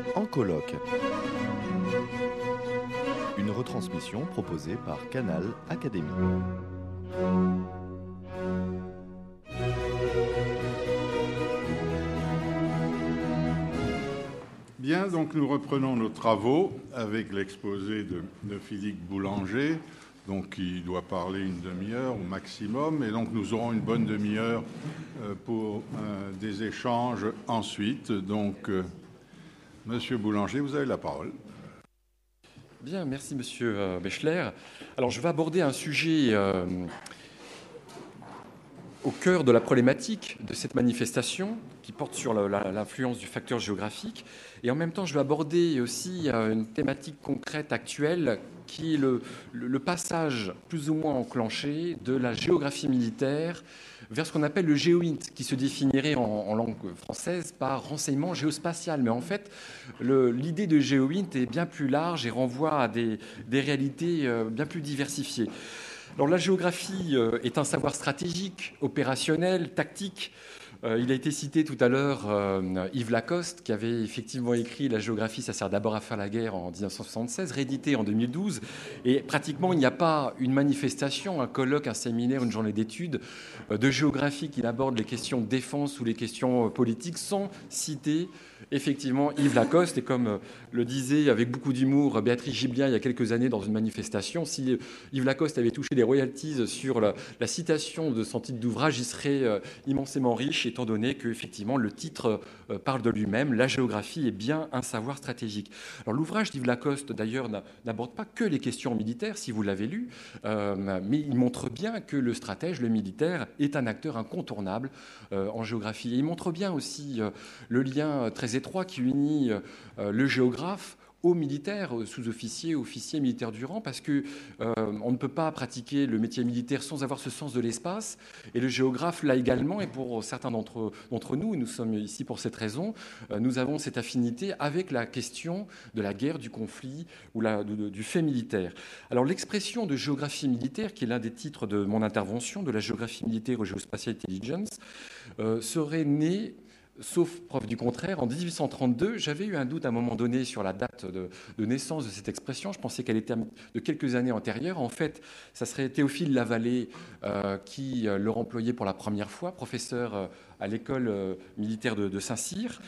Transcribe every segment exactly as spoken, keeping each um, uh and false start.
En colloque. Une retransmission proposée par Canal Académie. Bien, donc nous reprenons nos travaux avec l'exposé de, de Philippe Boulanger, donc qui doit parler une demi-heure au maximum, et donc nous aurons une bonne demi-heure euh, pour euh, des échanges ensuite. Donc, euh, Monsieur Boulanger, vous avez la parole. Bien, merci Monsieur Bechler. Alors, je vais aborder un sujet euh, au cœur de la problématique de cette manifestation qui porte sur la, la, l'influence du facteur géographique. Et en même temps, je vais aborder aussi une thématique concrète actuelle qui est le, le, le passage plus ou moins enclenché de la géographie militaire vers ce qu'on appelle le GéoInt, qui se définirait en, en langue française par renseignement géospatial. Mais en fait, le, l'idée de GéoInt est bien plus large et renvoie à des, des réalités bien plus diversifiées. Alors, la géographie est un savoir stratégique, opérationnel, tactique. Il a été cité tout à l'heure euh, Yves Lacoste, qui avait effectivement écrit « La géographie, ça sert d'abord à faire la guerre » en dix-neuf cent soixante-seize, réédité en deux mille douze. Et pratiquement, il n'y a pas une manifestation, un colloque, un séminaire, une journée d'études euh, de géographie qui aborde les questions de défense ou les questions politiques sans citer effectivement Yves Lacoste. Et comme le disait avec beaucoup d'humour Béatrice Gibelin il y a quelques années dans une manifestation, si Yves Lacoste avait touché des royalties sur la, la citation de son titre d'ouvrage, il serait euh, immensément riche, étant donné que effectivement le titre euh, parle de lui-même. La géographie est bien un savoir stratégique. Alors l'ouvrage d'Yves Lacoste d'ailleurs n'aborde pas que les questions militaires, si vous l'avez lu, euh, mais il montre bien que le stratège, le militaire, est un acteur incontournable euh, en géographie. Et il montre bien aussi euh, le lien très étroit qui unit euh, le géographe aux militaires, sous-officiers, officiers, militaires du rang, parce qu'on euh, ne peut pas pratiquer le métier militaire sans avoir ce sens de l'espace. Et le géographe, là également, et pour certains d'entre, d'entre nous, et nous sommes ici pour cette raison, euh, nous avons cette affinité avec la question de la guerre, du conflit ou la, de, de, du fait militaire. Alors l'expression de géographie militaire, qui est l'un des titres de mon intervention, de la géographie militaire au Geospatial Intelligence, euh, serait née, sauf preuve du contraire, en dix-huit cent trente-deux, j'avais eu un doute à un moment donné sur la date de, de naissance de cette expression. Je pensais qu'elle était de quelques années antérieures. En fait, ça serait Théophile Lavallée euh, qui euh, l'aurait employé pour la première fois, professeur euh, à l'école euh, militaire de, de Saint-Cyr,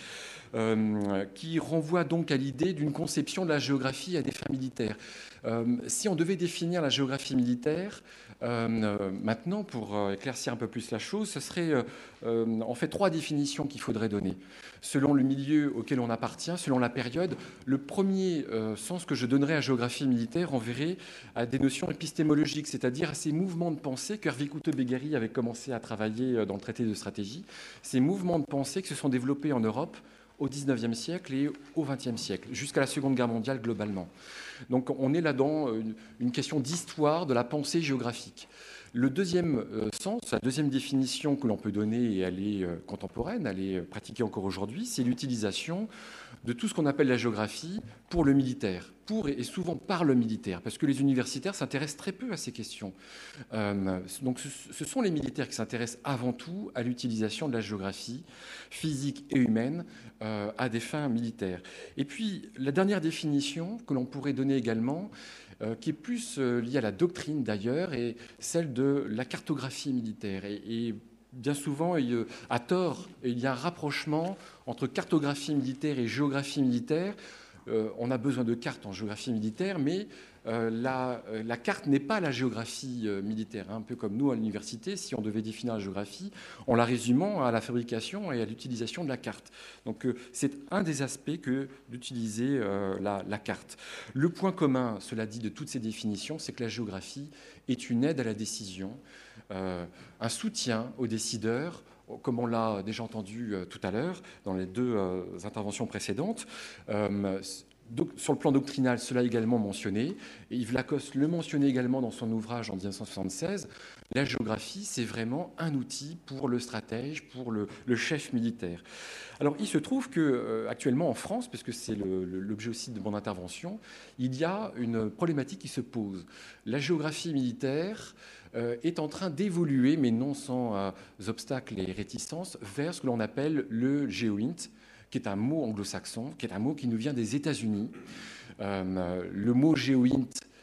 euh, qui renvoie donc à l'idée d'une conception de la géographie à des fins militaires. Euh, si on devait définir la géographie militaire, Euh, maintenant, pour euh, éclaircir un peu plus la chose, ce serait euh, euh, en fait trois définitions qu'il faudrait donner. Selon le milieu auquel on appartient, selon la période, le premier euh, sens que je donnerais à géographie militaire renverrait à des notions épistémologiques, c'est-à-dire à ces mouvements de pensée qu'Hervé Couteau-Béguéry avait commencé à travailler dans le traité de stratégie, ces mouvements de pensée qui se sont développés en Europe au dix-neuvième siècle et au vingtième siècle, jusqu'à la Seconde Guerre mondiale globalement. Donc on est là-dedans une, une question d'histoire de la pensée géographique. Le deuxième euh, sens, la deuxième définition que l'on peut donner, et elle est euh, contemporaine, elle est pratiquée encore aujourd'hui, c'est l'utilisation de tout ce qu'on appelle la géographie pour le militaire, pour et souvent par le militaire, parce que les universitaires s'intéressent très peu à ces questions. Euh, donc ce, ce sont les militaires qui s'intéressent avant tout à l'utilisation de la géographie physique et humaine euh, à des fins militaires. Et puis la dernière définition que l'on pourrait donner également, euh, qui est plus euh, liée à la doctrine d'ailleurs, est celle de la cartographie militaire. Et, et bien souvent, il, à tort, il y a un rapprochement entre cartographie militaire et géographie militaire. Euh, on a besoin de cartes en géographie militaire, mais euh, la, la carte n'est pas la géographie euh, militaire. Hein, un peu comme nous à l'université, si on devait définir la géographie, en la résumant à la fabrication et à l'utilisation de la carte. Donc euh, c'est un des aspects que d'utiliser euh, la, la carte. Le point commun, cela dit, de toutes ces définitions, c'est que la géographie est une aide à la décision, euh, un soutien aux décideurs, comme on l'a déjà entendu euh, tout à l'heure dans les deux euh, interventions précédentes. Euh, donc, sur le plan doctrinal, cela est également mentionné. Et Yves Lacoste le mentionnait également dans son ouvrage en dix-neuf cent soixante-seize. La géographie, c'est vraiment un outil pour le stratège, pour le, le chef militaire. Alors, il se trouve qu'actuellement euh, en France, puisque c'est le, le, l'objet aussi de mon intervention, il y a une problématique qui se pose. La géographie militaire euh, est en train d'évoluer, mais non sans euh, obstacles et réticences, vers ce que l'on appelle le GéoInt, qui est un mot anglo-saxon, qui est un mot qui nous vient des États-Unis. Euh, le mot géoint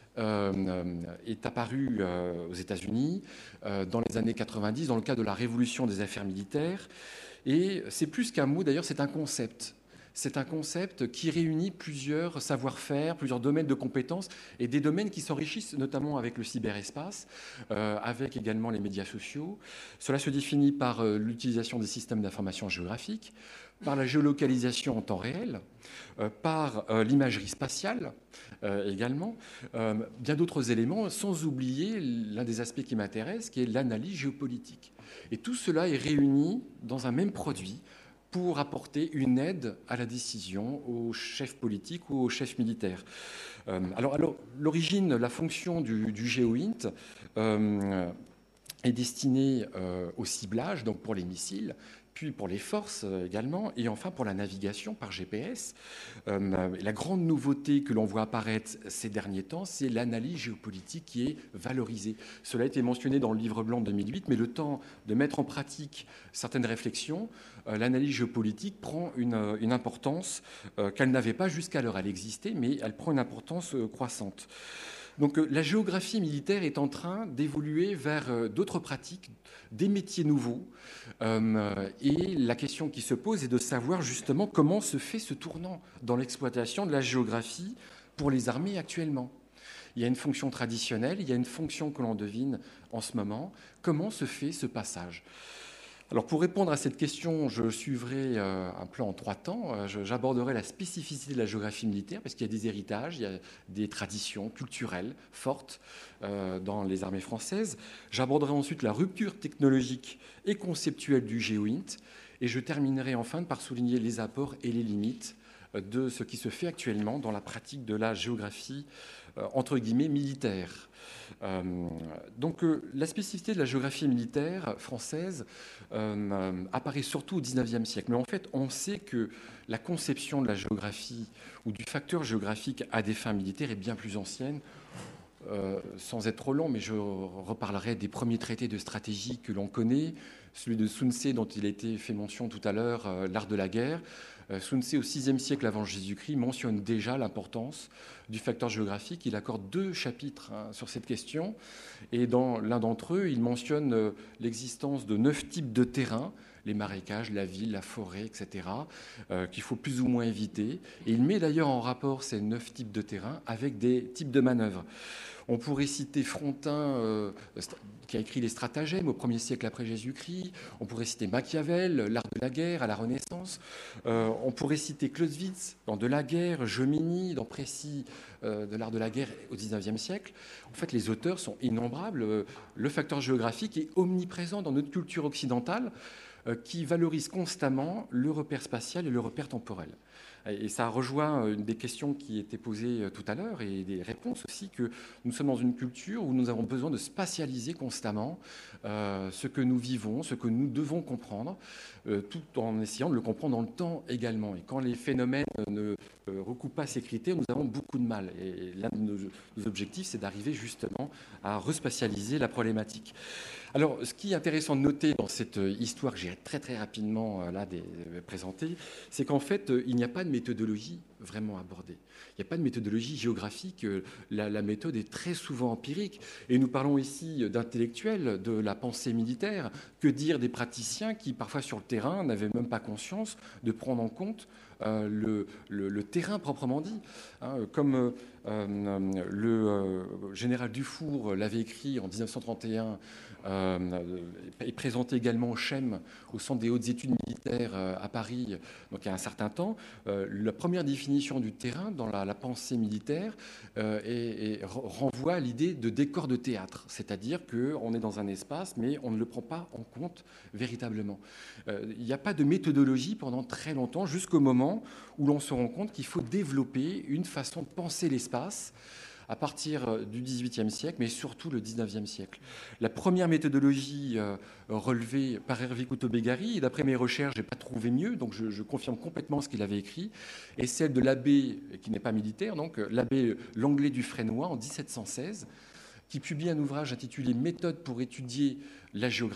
euh, est apparu euh, aux États-Unis euh, dans les années quatre-vingt-dix, dans le cadre de la révolution des affaires militaires. Et c'est plus qu'un mot, d'ailleurs, c'est un concept. C'est un concept qui réunit plusieurs savoir-faire, plusieurs domaines de compétences et des domaines qui s'enrichissent notamment avec le cyberespace, euh, avec également les médias sociaux. Cela se définit par euh, l'utilisation des systèmes d'information géographique, par la géolocalisation en temps réel, euh, par euh, l'imagerie spatiale euh, également, euh, bien d'autres éléments, sans oublier l'un des aspects qui m'intéresse, qui est l'analyse géopolitique. Et tout cela est réuni dans un même produit pour apporter une aide à la décision aux chefs politiques ou aux chefs militaires. Euh, alors, alors l'origine, la fonction du, du géoint euh, est destinée euh, au ciblage, donc pour les missiles, puis pour les forces également, et enfin pour la navigation par G P S. Euh, la grande nouveauté que l'on voit apparaître ces derniers temps, c'est l'analyse géopolitique qui est valorisée. Cela a été mentionné dans le livre blanc de deux mille huit, mais le temps de mettre en pratique certaines réflexions, euh, l'analyse géopolitique prend une, une importance euh, qu'elle n'avait pas jusqu'alors. Elle existait, mais elle prend une importance euh, croissante. Donc la géographie militaire est en train d'évoluer vers d'autres pratiques, des métiers nouveaux. Euh, et la question qui se pose est de savoir justement comment se fait ce tournant dans l'exploitation de la géographie pour les armées actuellement. Il y a une fonction traditionnelle, il y a une fonction que l'on devine en ce moment. Comment se fait ce passage ? Alors pour répondre à cette question, je suivrai euh, un plan en trois temps. Euh, j'aborderai la spécificité de la géographie militaire, parce qu'il y a des héritages, il y a des traditions culturelles fortes euh, dans les armées françaises. J'aborderai ensuite la rupture technologique et conceptuelle du géoint. Et je terminerai enfin par souligner les apports et les limites de ce qui se fait actuellement dans la pratique de la géographie euh, entre guillemets militaire. Euh, donc euh, la spécificité de la géographie militaire française euh, apparaît surtout au dix-neuvième siècle. Mais en fait, on sait que la conception de la géographie ou du facteur géographique à des fins militaires est bien plus ancienne. Euh, sans être trop long, mais je reparlerai des premiers traités de stratégie que l'on connaît, celui de Sun Tse dont il a été fait mention tout à l'heure, euh, l'art de la guerre. Euh, Sun Tse, au sixième siècle avant Jésus-Christ, mentionne déjà l'importance du facteur géographique. Il accorde deux chapitres hein, sur cette question, et dans l'un d'entre eux, il mentionne euh, l'existence de neuf types de terrains, les marécages, la ville, la forêt, et cetera, euh, qu'il faut plus ou moins éviter. Et il met d'ailleurs en rapport ces neuf types de terrains avec des types de manœuvres. On pourrait citer Frontin, euh, qui a écrit les stratagèmes au premier siècle après Jésus-Christ. On pourrait citer Machiavel, l'art de la guerre à la Renaissance. Euh, on pourrait citer Clausewitz dans De la guerre, Jomini dans Précis euh, de l'art de la guerre au dix-neuvième siècle. En fait, les auteurs sont innombrables. Le facteur géographique est omniprésent dans notre culture occidentale, euh, qui valorise constamment le repère spatial et le repère temporel. Et ça rejoint une des questions qui étaient posées tout à l'heure et des réponses aussi, que nous sommes dans une culture où nous avons besoin de spatialiser constamment euh, ce que nous vivons, ce que nous devons comprendre, euh, tout en essayant de le comprendre dans le temps également. Et quand les phénomènes ne euh, recoupent pas ces critères, nous avons beaucoup de mal. Et l'un de nos, nos objectifs, c'est d'arriver justement à respatialiser la problématique. Alors, ce qui est intéressant de noter dans cette histoire que j'ai très très rapidement là des, présentée, c'est qu'en fait, il n'y a pas de méthodologie vraiment abordée. Il n'y a pas de méthodologie géographique. La, la méthode est très souvent empirique. Et nous parlons ici d'intellectuels, de la pensée militaire. Que dire des praticiens qui, parfois sur le terrain, n'avaient même pas conscience de prendre en compte euh, le, le, le terrain proprement dit. Hein, comme euh, le euh, général Dufour l'avait écrit en dix-neuf cent trente et un, Euh, est présenté également au CHEM, au Centre des hautes études militaires euh, à Paris, donc il y a un certain temps. Euh, la première définition du terrain dans la, la pensée militaire euh, est, est, renvoie à l'idée de décor de théâtre, c'est-à-dire qu'on est dans un espace, mais on ne le prend pas en compte véritablement. Euh, il n'y a pas de méthodologie pendant très longtemps, jusqu'au moment où l'on se rend compte qu'il faut développer une façon de penser l'espace à partir du dix-huitième siècle, mais surtout le dix-neuvième siècle. La première méthodologie euh, relevée par Hervé Couto-Begary, et d'après mes recherches, je n'ai pas trouvé mieux, donc je, je confirme complètement ce qu'il avait écrit, est celle de l'abbé, qui n'est pas militaire, donc l'abbé Langlais du Fresnoy en dix-sept cent seize, qui publie un ouvrage intitulé « Méthode pour étudier la géographie ».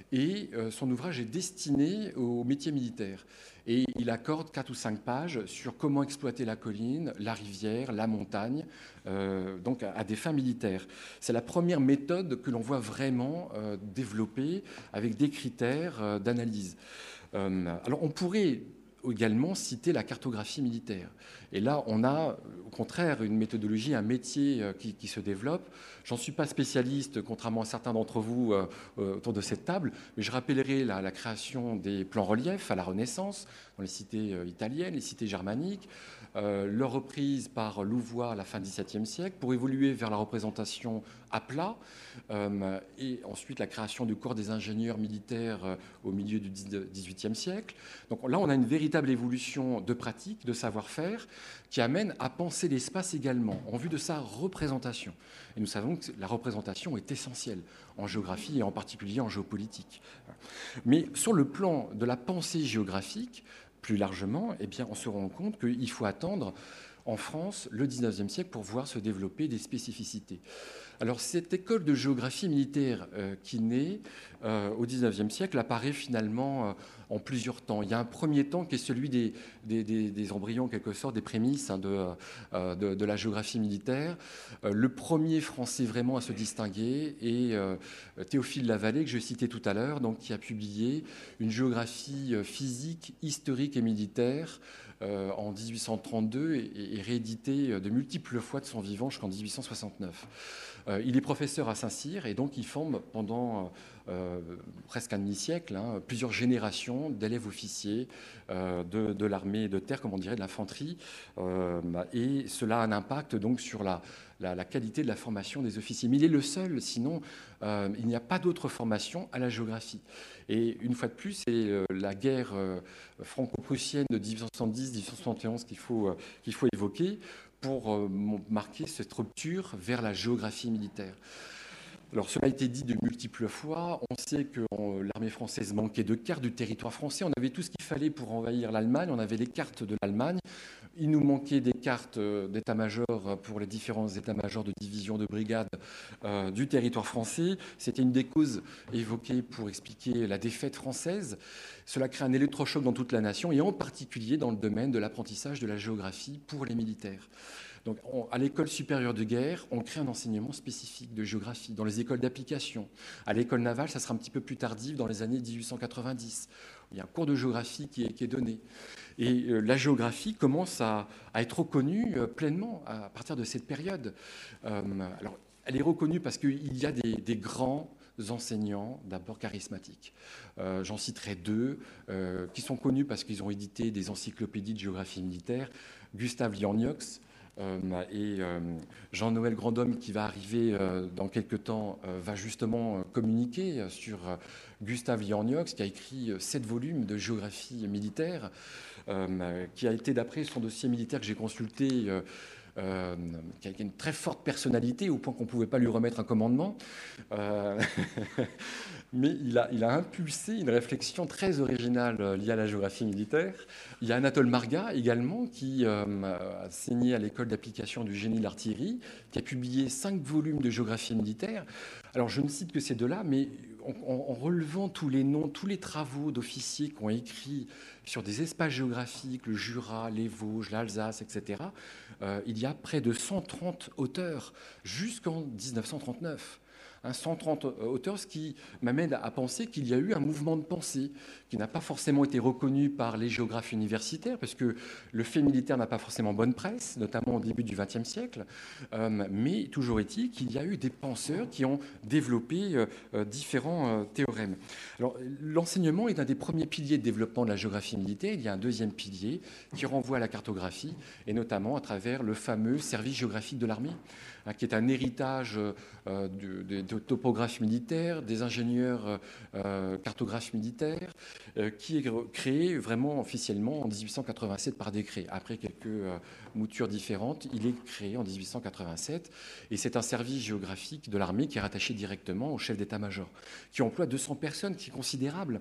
et euh, son ouvrage est destiné au métier militaire. Et il accorde quatre ou cinq pages sur comment exploiter la colline, la rivière, la montagne, euh, donc à, à des fins militaires. C'est la première méthode que l'on voit vraiment euh, développée avec des critères euh, d'analyse. Euh, alors on pourrait également citer la cartographie militaire. Et là, on a au contraire une méthodologie, un métier qui, qui se développe. J'en suis pas spécialiste, contrairement à certains d'entre vous euh, autour de cette table, mais je rappellerai la, la création des plans reliefs à la Renaissance, dans les cités euh, italiennes, les cités germaniques, euh, leur reprise par Louvois à la fin du dix-septième siècle, pour évoluer vers la représentation à plat, euh, et ensuite la création du corps des ingénieurs militaires euh, au milieu du dix-huitième siècle. Donc là, on a une véritable évolution de pratique, de savoir-faire, qui amène à penser l'espace également, en vue de sa représentation. Et nous savons que la représentation est essentielle en géographie et en particulier en géopolitique. Mais sur le plan de la pensée géographique, plus largement, eh bien, on se rend compte qu'il faut attendre en France le dix-neuvième siècle pour voir se développer des spécificités. Alors cette école de géographie militaire euh, qui naît euh, au dix-neuvième siècle apparaît finalement euh, en plusieurs temps. Il y a un premier temps qui est celui des, des, des, des embryons, en quelque sorte, des prémices hein, de, euh, de, de la géographie militaire. Euh, le premier français vraiment à se distinguer est euh, Théophile Lavallée, que je citais tout à l'heure, donc, qui a publié une géographie physique, historique et militaire euh, en dix-huit cent trente-deux et, et réédité de multiples fois de son vivant jusqu'en dix-huit cent soixante-neuf. Euh, il est professeur à Saint-Cyr et donc il forme pendant euh, presque un demi-siècle hein, plusieurs générations d'élèves officiers euh, de, de l'armée de terre, comme on dirait, de l'infanterie. Euh, et cela a un impact donc sur la, la, la qualité de la formation des officiers. Mais il est le seul, sinon euh, il n'y a pas d'autre formation à la géographie. Et une fois de plus, c'est euh, la guerre euh, franco-prussienne de dix-huit cent soixante-dix dix-huit cent soixante et onze qu'il faut, euh, qu'il faut évoquer pour euh, marquer cette rupture vers la géographie militaire. Alors, cela a été dit de multiples fois. On sait que on, l'armée française manquait de cartes du territoire français. On avait tout ce qu'il fallait pour envahir l'Allemagne. On avait les cartes de l'Allemagne. Il nous manquait des cartes d'état-major pour les différents états-majors de division, de brigade euh, du territoire français. C'était une des causes évoquées pour expliquer la défaite française. Cela crée un électrochoc dans toute la nation et en particulier dans le domaine de l'apprentissage de la géographie pour les militaires. Donc, on, à l'école supérieure de guerre, on crée un enseignement spécifique de géographie dans les écoles d'application. À l'école navale, ça sera un petit peu plus tardif, dans les années dix-huit cent quatre-vingt-dix. Il y a un cours de géographie qui est, qui est donné. Et euh, la géographie commence à, à être reconnue euh, pleinement à partir de cette période. Euh, alors, elle est reconnue parce qu'il y a des, des grands enseignants, d'abord charismatiques. Euh, j'en citerai deux, euh, qui sont connus parce qu'ils ont édité des encyclopédies de géographie militaire. Gustave Liorniox, Euh, et euh, Jean-Noël Grandhomme, qui va arriver euh, dans quelques temps, euh, va justement euh, communiquer sur euh, Gustave Liorniox, qui a écrit euh, sept volumes de géographie militaire, euh, qui a été, d'après son dossier militaire que j'ai consulté, euh, Euh, qui a une très forte personnalité au point qu'on ne pouvait pas lui remettre un commandement. Euh, mais il a, il a impulsé une réflexion très originale liée à la géographie militaire. Il y a Anatole Marga également, qui euh, a enseigné à l'école d'application du génie de l'artillerie, qui a publié cinq volumes de géographie militaire. Alors je ne cite que ces deux-là, mais en, en relevant tous les noms, tous les travaux d'officiers qui ont écrit sur des espaces géographiques, le Jura, les Vosges, l'Alsace, et cetera, euh, il y a près de cent trente auteurs jusqu'en dix-neuf cent trente-neuf. Hein, cent trente auteurs, ce qui m'amène à penser qu'il y a eu un mouvement de pensée qui n'a pas forcément été reconnu par les géographes universitaires, parce que le fait militaire n'a pas forcément bonne presse, notamment au début du vingtième siècle, euh, mais toujours est-il qu'il y a eu des penseurs qui ont développé euh, différents euh, théorèmes. Alors, l'enseignement est un des premiers piliers de développement de la géographie militaire. Il y a un deuxième pilier qui renvoie à la cartographie, et notamment à travers le fameux service géographique de l'armée, hein, qui est un héritage euh, de, de, de topographes militaires, des ingénieurs euh, cartographes militaires, euh, qui est créé vraiment officiellement en dix-huit cent quatre-vingt-sept par décret. Après quelques euh, moutures différentes, il est créé en dix-huit cent quatre-vingt-sept, et c'est un service géographique de l'armée qui est rattaché directement au chef d'état-major, qui emploie deux cents personnes, qui est considérable.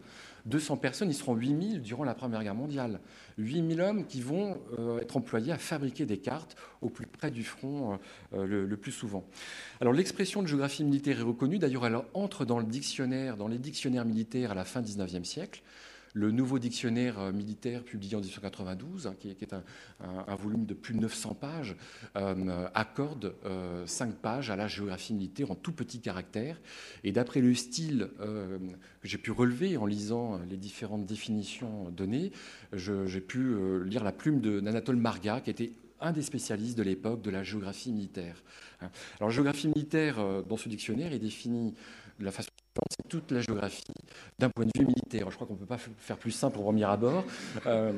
deux cents personnes, ils seront huit mille durant la Première Guerre mondiale. huit mille hommes qui vont euh, être employés à fabriquer des cartes au plus près du front euh, le, le plus souvent. Alors l'expression de géographie militaire est reconnue, d'ailleurs elle entre dans le dictionnaire, dans les dictionnaires militaires à la fin du dix-neuvième siècle. Le nouveau dictionnaire militaire publié en mille huit cent quatre-vingt-douze, hein, qui, est, qui est un, un, un volume de plus de neuf cents pages, euh, accorde euh, cinq pages à la géographie militaire en tout petits caractères. Et d'après le style euh, que j'ai pu relever en lisant les différentes définitions données, je, j'ai pu euh, lire la plume de, d'Anatole Marga, qui était un des spécialistes de l'époque de la géographie militaire. Alors, la géographie militaire, euh, dans ce dictionnaire, est définie de la façon c'est toute la géographie d'un point de vue militaire. Je crois qu'on ne peut pas faire plus simple au premier abord. Euh,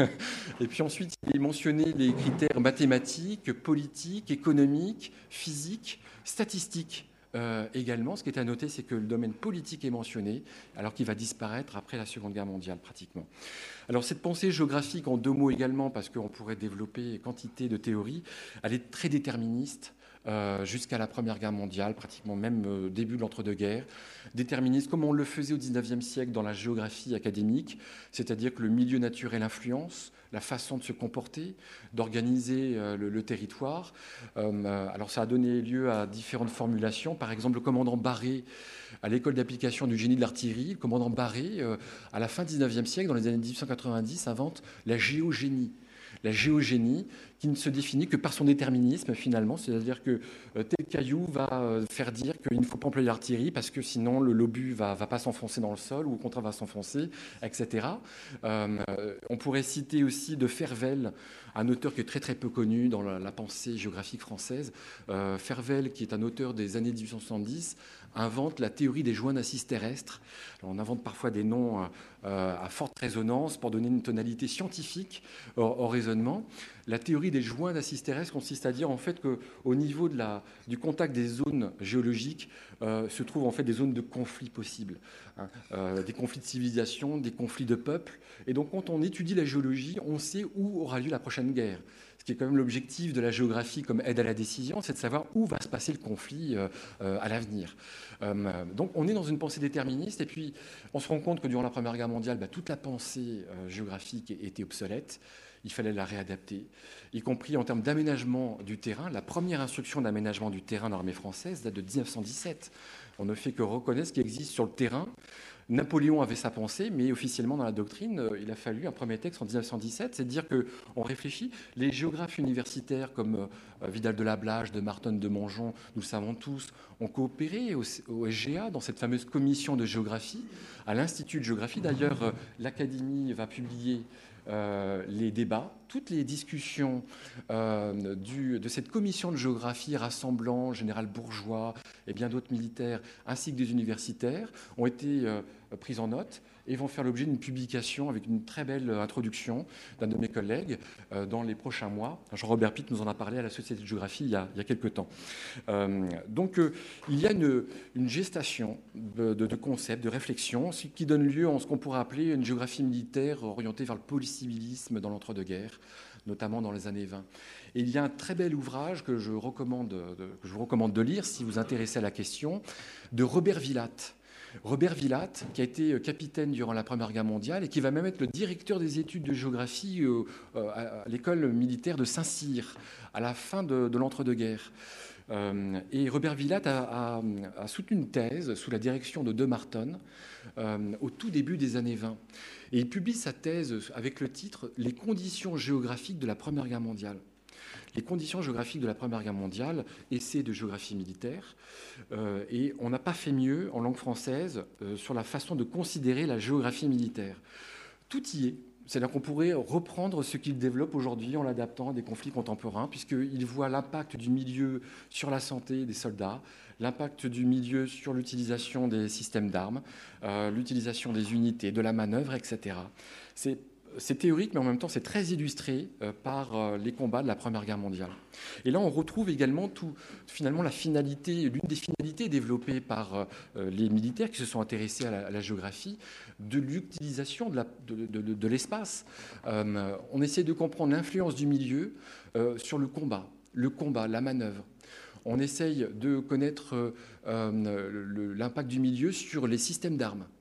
et puis ensuite, il est mentionné les critères mathématiques, politiques, économiques, physiques, statistiques euh, également. Ce qui est à noter, c'est que le domaine politique est mentionné, alors qu'il va disparaître après la Seconde Guerre mondiale, pratiquement. Alors cette pensée géographique, en deux mots également, parce qu'on pourrait développer quantité de théories, elle est très déterministe. Euh, jusqu'à la Première Guerre mondiale, pratiquement même euh, début de l'entre-deux-guerres, déterministe comme on le faisait au dix-neuvième siècle dans la géographie académique, c'est-à-dire que le milieu naturel influence la façon de se comporter, d'organiser euh, le, le territoire. Euh, alors ça a donné lieu à différentes formulations. Par exemple, le commandant Barré, à l'école d'application du génie de l'artillerie, le commandant Barré, euh, à la fin du dix-neuvième siècle, dans les années mille huit cent quatre-vingt-dix, invente la géogénie. La géogénie qui ne se définit que par son déterminisme finalement, c'est-à-dire que euh, tel caillou va euh, faire dire qu'il ne faut pas employer l'artillerie parce que sinon le l'obus va, va pas s'enfoncer dans le sol ou au contraire va s'enfoncer, et cetera. Euh, on pourrait citer aussi de Fervel, un auteur qui est très très peu connu dans la, la pensée géographique française. Euh, Fervel, qui est un auteur des années mille huit cent soixante-dix, invente la théorie des joints d'incises terrestres. Alors, on invente parfois des noms euh, à forte résonance pour donner une tonalité scientifique au, au raisonnement. La théorie des joints d'incises terrestres consiste à dire en fait qu'au niveau de la, du contact des zones géologiques euh, se trouvent en fait des zones de conflits possibles, hein, euh, des conflits de civilisation, des conflits de peuples. Et donc quand on étudie la géologie, on sait où aura lieu la prochaine guerre. Ce qui est quand même l'objectif de la géographie comme aide à la décision, c'est de savoir où va se passer le conflit euh, euh, à l'avenir. Euh, donc on est dans une pensée déterministe et puis on se rend compte que durant la Première Guerre mondiale, bah, toute la pensée euh, géographique était obsolète. Il fallait la réadapter, y compris en termes d'aménagement du terrain. La première instruction d'aménagement du terrain dans l'armée française date de mille neuf cent dix-sept. On ne fait que reconnaître ce qui existe sur le terrain. Napoléon avait sa pensée, mais officiellement dans la doctrine, il a fallu un premier texte en mille neuf cent dix-sept, c'est de dire qu'on réfléchit. Les géographes universitaires comme Vidal de Lablage, de Marton de Mongeon, nous le savons tous, ont coopéré au, au S G A dans cette fameuse commission de géographie, à l'Institut de géographie. D'ailleurs, l'Académie va publier Euh, les débats, toutes les discussions euh, du, de cette commission de géographie rassemblant général Bourgeois et bien d'autres militaires, ainsi que des universitaires, ont été euh, prises en note et vont faire l'objet d'une publication avec une très belle introduction d'un de mes collègues euh, dans les prochains mois. Jean-Robert Pitt nous en a parlé à la Société de géographie il y a, il y a quelques temps. Euh, donc euh, il y a une, une gestation de, de, de concepts, de réflexions, ce qui donne lieu à ce qu'on pourrait appeler une géographie militaire orientée vers le polycivilisme dans l'entre-deux-guerres, notamment dans les années vingt. Et il y a un très bel ouvrage que je, recommande de, que je vous recommande de lire si vous vous intéressez à la question, de Robert Villatte. Robert Villatte, qui a été capitaine durant la Première Guerre mondiale et qui va même être le directeur des études de géographie euh, à l'école militaire de Saint-Cyr à la fin de, de l'entre-deux-guerres. Euh, et Robert Villatte a, a, a soutenu une thèse sous la direction de De Marton euh, au tout début des années vingt. Et il publie sa thèse avec le titre « Les conditions géographiques de la Première Guerre mondiale ». Les conditions géographiques de la Première Guerre mondiale, essai de géographie militaire, euh, et on n'a pas fait mieux en langue française euh, sur la façon de considérer la géographie militaire. Tout y est. C'est-à-dire qu'on pourrait reprendre ce qu'il développe aujourd'hui en l'adaptant à des conflits contemporains, puisqu'il voit l'impact du milieu sur la santé des soldats, l'impact du milieu sur l'utilisation des systèmes d'armes, euh, l'utilisation des unités, de la manœuvre, et cetera. C'est C'est théorique, mais en même temps, c'est très illustré euh, par euh, les combats de la Première Guerre mondiale. Et là, on retrouve également tout, finalement la finalité, l'une des finalités développées par euh, les militaires qui se sont intéressés à la, à la géographie, de l'utilisation de, la, de, de, de l'espace. Euh, on essaie de comprendre l'influence du milieu euh, sur le combat, le combat, la manœuvre. On essaye de connaître euh, le, l'impact du milieu sur les systèmes d'armes.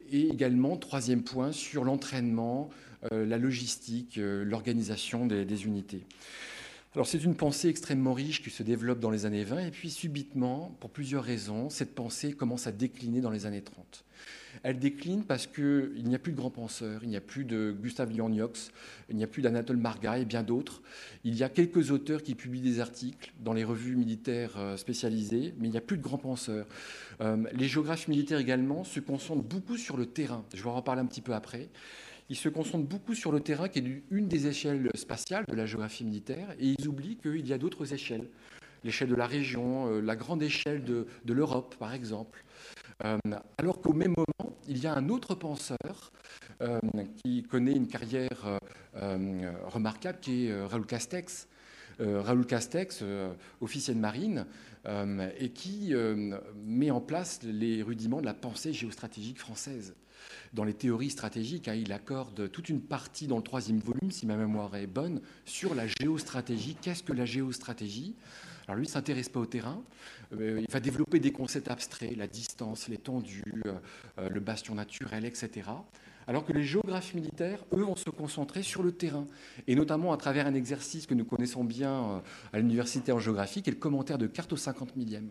et également, troisième point, sur l'entraînement, euh, la logistique, euh, l'organisation des, des unités. Alors c'est une pensée extrêmement riche qui se développe dans les années vingt, et puis subitement, pour plusieurs raisons, cette pensée commence à décliner dans les années trente. Elle décline parce qu'il n'y a plus de grands penseurs, il n'y a plus de Gustav Lianiox, il n'y a plus d'Anatole Marga et bien d'autres. Il y a quelques auteurs qui publient des articles dans les revues militaires spécialisées, mais il n'y a plus de grands penseurs. Euh, les géographes militaires également se concentrent beaucoup sur le terrain. Je vais en reparler un petit peu après. Ils se concentrent beaucoup sur le terrain, qui est une des échelles spatiales de la géographie militaire, et ils oublient qu'il y a d'autres échelles. L'échelle de la région, la grande échelle de, de l'Europe, par exemple. Euh, alors qu'au même moment, il y a un autre penseur euh, qui connaît une carrière euh, remarquable, qui est euh, Raoul Castex. Euh, Raoul Castex, euh, officier de marine, euh, et qui euh, met en place les rudiments de la pensée géostratégique française. Dans les théories stratégiques, hein, il accorde toute une partie dans le troisième volume, si ma mémoire est bonne, sur la géostratégie. Qu'est-ce que la géostratégie ? Alors lui, il ne s'intéresse pas au terrain, euh, il va développer des concepts abstraits, la distance, l'étendue, euh, le bastion naturel, et cetera. Alors que les géographes militaires, eux, vont se concentrer sur le terrain, et notamment à travers un exercice que nous connaissons bien euh, à l'université en géographie, qui est le commentaire de carte au cinquante millième.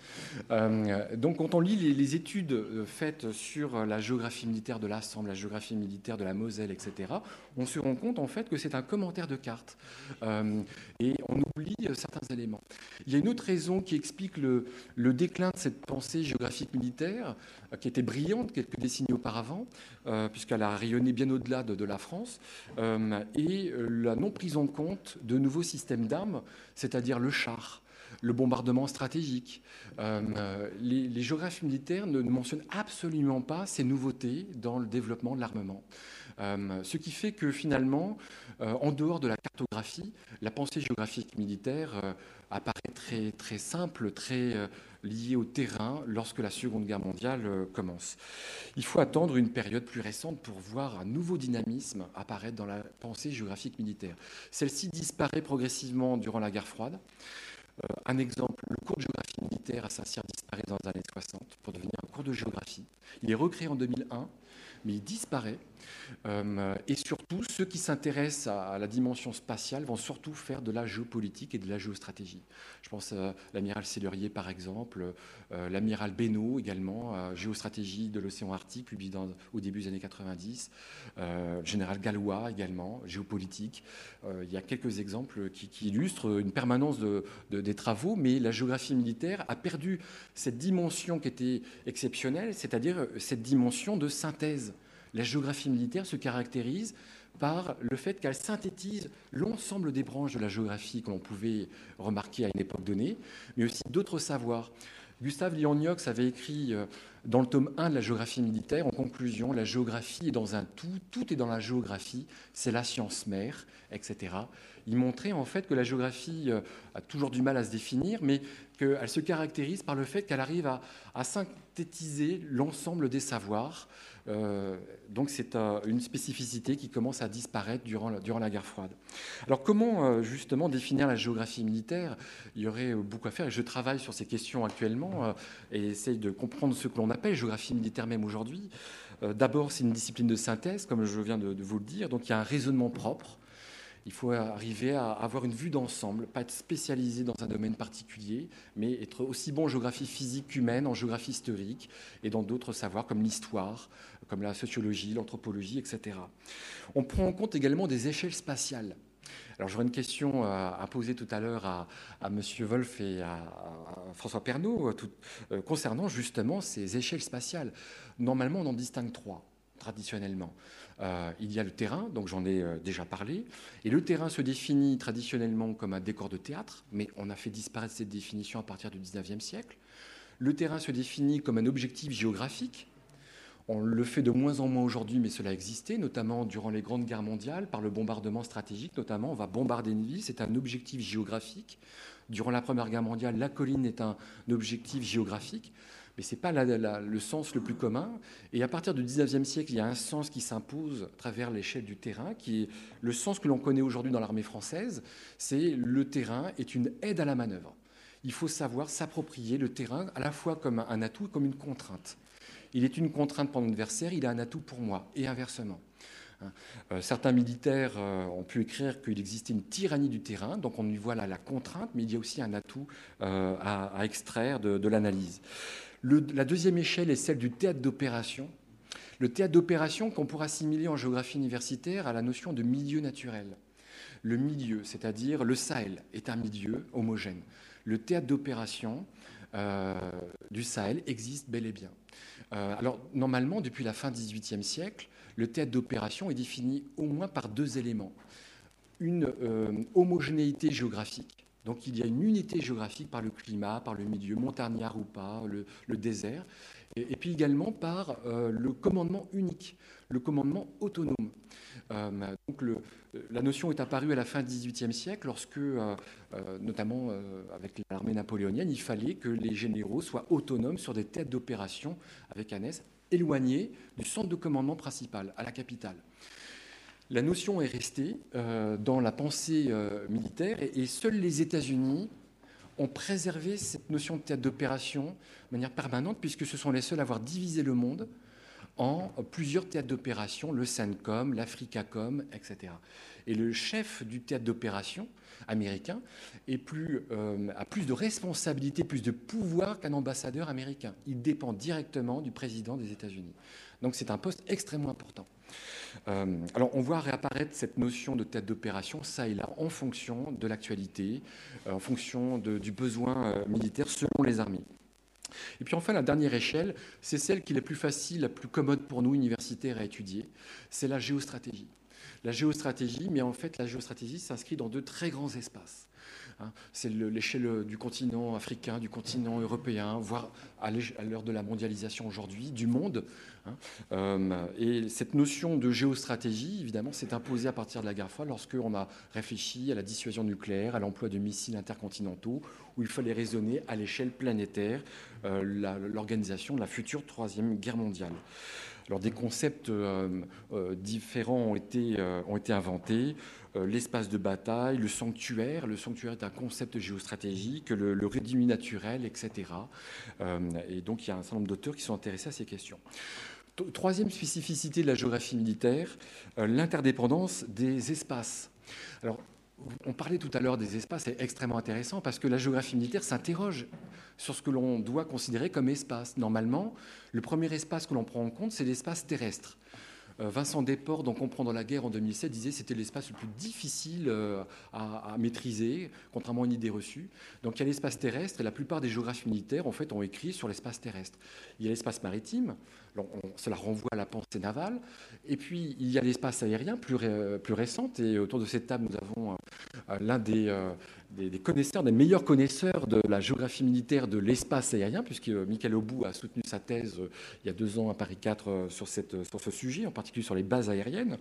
Euh, donc quand on lit les, les études faites sur la géographie militaire de la Sambre, la géographie militaire de la Moselle, et cetera, on se rend compte en fait que c'est un commentaire de carte. Euh, et on oublie certains éléments. Il y a une autre raison qui explique le, le déclin de cette pensée géographique militaire, euh, qui était brillante quelques décennies auparavant, euh, puisqu'elle a rayonné bien au-delà de, de la France, euh, et la non prise en compte de nouveaux systèmes d'armes, c'est-à-dire le char, le bombardement stratégique. Euh, les, les géographes militaires ne, ne mentionnent absolument pas ces nouveautés dans le développement de l'armement. Euh, ce qui fait que finalement, euh, en dehors de la cartographie, la pensée géographique militaire euh, apparaît très, très simple, très euh, liée au terrain lorsque la Seconde Guerre mondiale euh, commence. Il faut attendre une période plus récente pour voir un nouveau dynamisme apparaître dans la pensée géographique militaire. Celle-ci disparaît progressivement durant la guerre froide. Euh, un exemple, le cours de géographie militaire à Saint-Cyr disparaît dans les années soixante pour devenir un cours de géographie. Il est recréé en deux mille un, mais il disparaît. Euh, et surtout, ceux qui s'intéressent à, à la dimension spatiale vont surtout faire de la géopolitique et de la géostratégie. Je pense à l'amiral Sellerier, par exemple, euh, l'amiral Beynaud également, euh, géostratégie de l'océan Arctique, publié dans, au début des années quatre-vingt-dix, euh, le général Gallois également, géopolitique. Euh, il y a quelques exemples qui, qui illustrent une permanence de, de, des travaux, mais la géographie militaire a perdu cette dimension qui était exceptionnelle, c'est-à-dire cette dimension de synthèse. La géographie militaire se caractérise par le fait qu'elle synthétise l'ensemble des branches de la géographie que l'on pouvait remarquer à une époque donnée, mais aussi d'autres savoirs. Gustav Lianiox avait écrit dans le tome un de la géographie militaire, en conclusion, la géographie est dans un tout, tout est dans la géographie, c'est la science mère, et cetera. Il montrait en fait que la géographie a toujours du mal à se définir, mais qu'elle se caractérise par le fait qu'elle arrive à, à synthétiser l'ensemble des savoirs. Euh, donc c'est euh, une spécificité qui commence à disparaître durant la, durant la guerre froide. Alors comment euh, justement définir la géographie militaire ? Il y aurait beaucoup à faire et je travaille sur ces questions actuellement euh, et essaye de comprendre ce que l'on appelle géographie militaire même aujourd'hui. Euh, d'abord c'est une discipline de synthèse comme je viens de, de vous le dire, donc il y a un raisonnement propre. Il faut arriver à avoir une vue d'ensemble, pas être spécialisé dans un domaine particulier, mais être aussi bon en géographie physique qu'humaine, en géographie historique et dans d'autres savoirs comme l'histoire, comme la sociologie, l'anthropologie, et cetera. On prend en compte également des échelles spatiales. Alors j'aurais une question à poser tout à l'heure à, à M. Wolf et à, à François Pernaut tout, euh, concernant justement ces échelles spatiales. Normalement, on en distingue trois, traditionnellement. Euh, il y a le terrain, donc j'en ai euh, déjà parlé, et le terrain se définit traditionnellement comme un décor de théâtre, mais on a fait disparaître cette définition à partir du dix-neuvième siècle. Le terrain se définit comme un objectif géographique. On le fait de moins en moins aujourd'hui, mais cela existait, notamment durant les grandes guerres mondiales, par le bombardement stratégique, notamment on va bombarder une ville, c'est un objectif géographique. Durant la Première Guerre mondiale, la colline est un objectif géographique. Mais ce n'est pas la, la, le sens le plus commun. Et à partir du dix-neuvième siècle, il y a un sens qui s'impose à travers l'échelle du terrain, qui est le sens que l'on connaît aujourd'hui dans l'armée française, c'est le terrain est une aide à la manœuvre. Il faut savoir s'approprier le terrain à la fois comme un atout et comme une contrainte. il est une contrainte pour mon adversaire, il est un atout pour moi, et inversement. Euh, certains militaires euh, ont pu écrire qu'il existait une tyrannie du terrain, donc on y voit là la contrainte, mais il y a aussi un atout euh, à, à extraire de, de l'analyse. Le, la deuxième échelle est celle du théâtre d'opération. Le théâtre d'opération qu'on pourrait assimiler en géographie universitaire à la notion de milieu naturel. Le milieu, c'est-à-dire le Sahel, est un milieu homogène. Le théâtre d'opération euh, du Sahel existe bel et bien. Euh, alors, normalement, depuis la fin du dix-huitième siècle, le théâtre d'opération est défini au moins par deux éléments. Une euh, homogénéité géographique. Donc, il y a une unité géographique par le climat, par le milieu montagnard ou pas, le, le désert, et, et puis également par euh, le commandement unique, le commandement autonome. Euh, donc le, la notion est apparue à la fin du dix-huitième siècle lorsque, euh, euh, notamment euh, avec l'armée napoléonienne, il fallait que les généraux soient autonomes sur des théâtres d'opération, avec un S, éloignés du centre de commandement principal, à la capitale. La notion est restée euh, dans la pensée euh, militaire et, et seuls les États-Unis ont préservé cette notion de théâtre d'opération de manière permanente, puisque ce sont les seuls à avoir divisé le monde en plusieurs théâtres d'opération, le CENTCOM, l'Africacom, et cetera. Et le chef du théâtre d'opération américain est plus, euh, a plus de responsabilité, plus de pouvoir qu'un ambassadeur américain. Il dépend directement du président des États-Unis. Donc c'est un poste extrêmement important. Euh, alors on voit réapparaître cette notion de théâtre d'opération, ça et là, en fonction de l'actualité, euh, en fonction de, du besoin euh, militaire selon les armées. Et puis enfin, la dernière échelle, c'est celle qui est la plus facile, la plus commode pour nous, universitaires, à étudier, c'est la géostratégie. La géostratégie, mais en fait, la géostratégie s'inscrit dans deux très grands espaces. C'est l'échelle du continent africain, du continent européen, voire à l'heure de la mondialisation aujourd'hui, du monde. Et cette notion de géostratégie, évidemment, s'est imposée à partir de la guerre froide lorsqu'on a réfléchi à la dissuasion nucléaire, à l'emploi de missiles intercontinentaux, où il fallait raisonner à l'échelle planétaire l'organisation de la future Troisième Guerre mondiale. Alors, des concepts euh, euh, différents ont été, euh, ont été inventés. Euh, l'espace de bataille, le sanctuaire. Le sanctuaire est un concept géostratégique, le, le réduit naturel, et cetera. Euh, et donc, il y a un certain nombre d'auteurs qui sont intéressés à ces questions. Troisième spécificité de la géographie militaire, euh, l'interdépendance des espaces. Alors, on parlait tout à l'heure des espaces, c'est extrêmement intéressant parce que la géographie militaire s'interroge sur ce que l'on doit considérer comme espace. Normalement, le premier espace que l'on prend en compte, c'est l'espace terrestre. Euh, Vincent Desportes, dont Comprendre la guerre en deux mille sept, disait que c'était l'espace le plus difficile euh, à, à maîtriser, contrairement à une idée reçue. Donc il y a l'espace terrestre et la plupart des géographes militaires en fait, ont écrit sur l'espace terrestre. Il y a l'espace maritime, on, cela renvoie à la pensée navale, et puis il y a l'espace aérien plus, ré, plus récent, et autour de cette table nous avons euh, l'un des, euh, des, des connaisseurs, des meilleurs connaisseurs de la géographie militaire de l'espace aérien, puisque Michael Aubout a soutenu sa thèse euh, il y a deux ans à Paris quatre euh, sur, cette, sur ce sujet, en particulier sur les bases aériennes.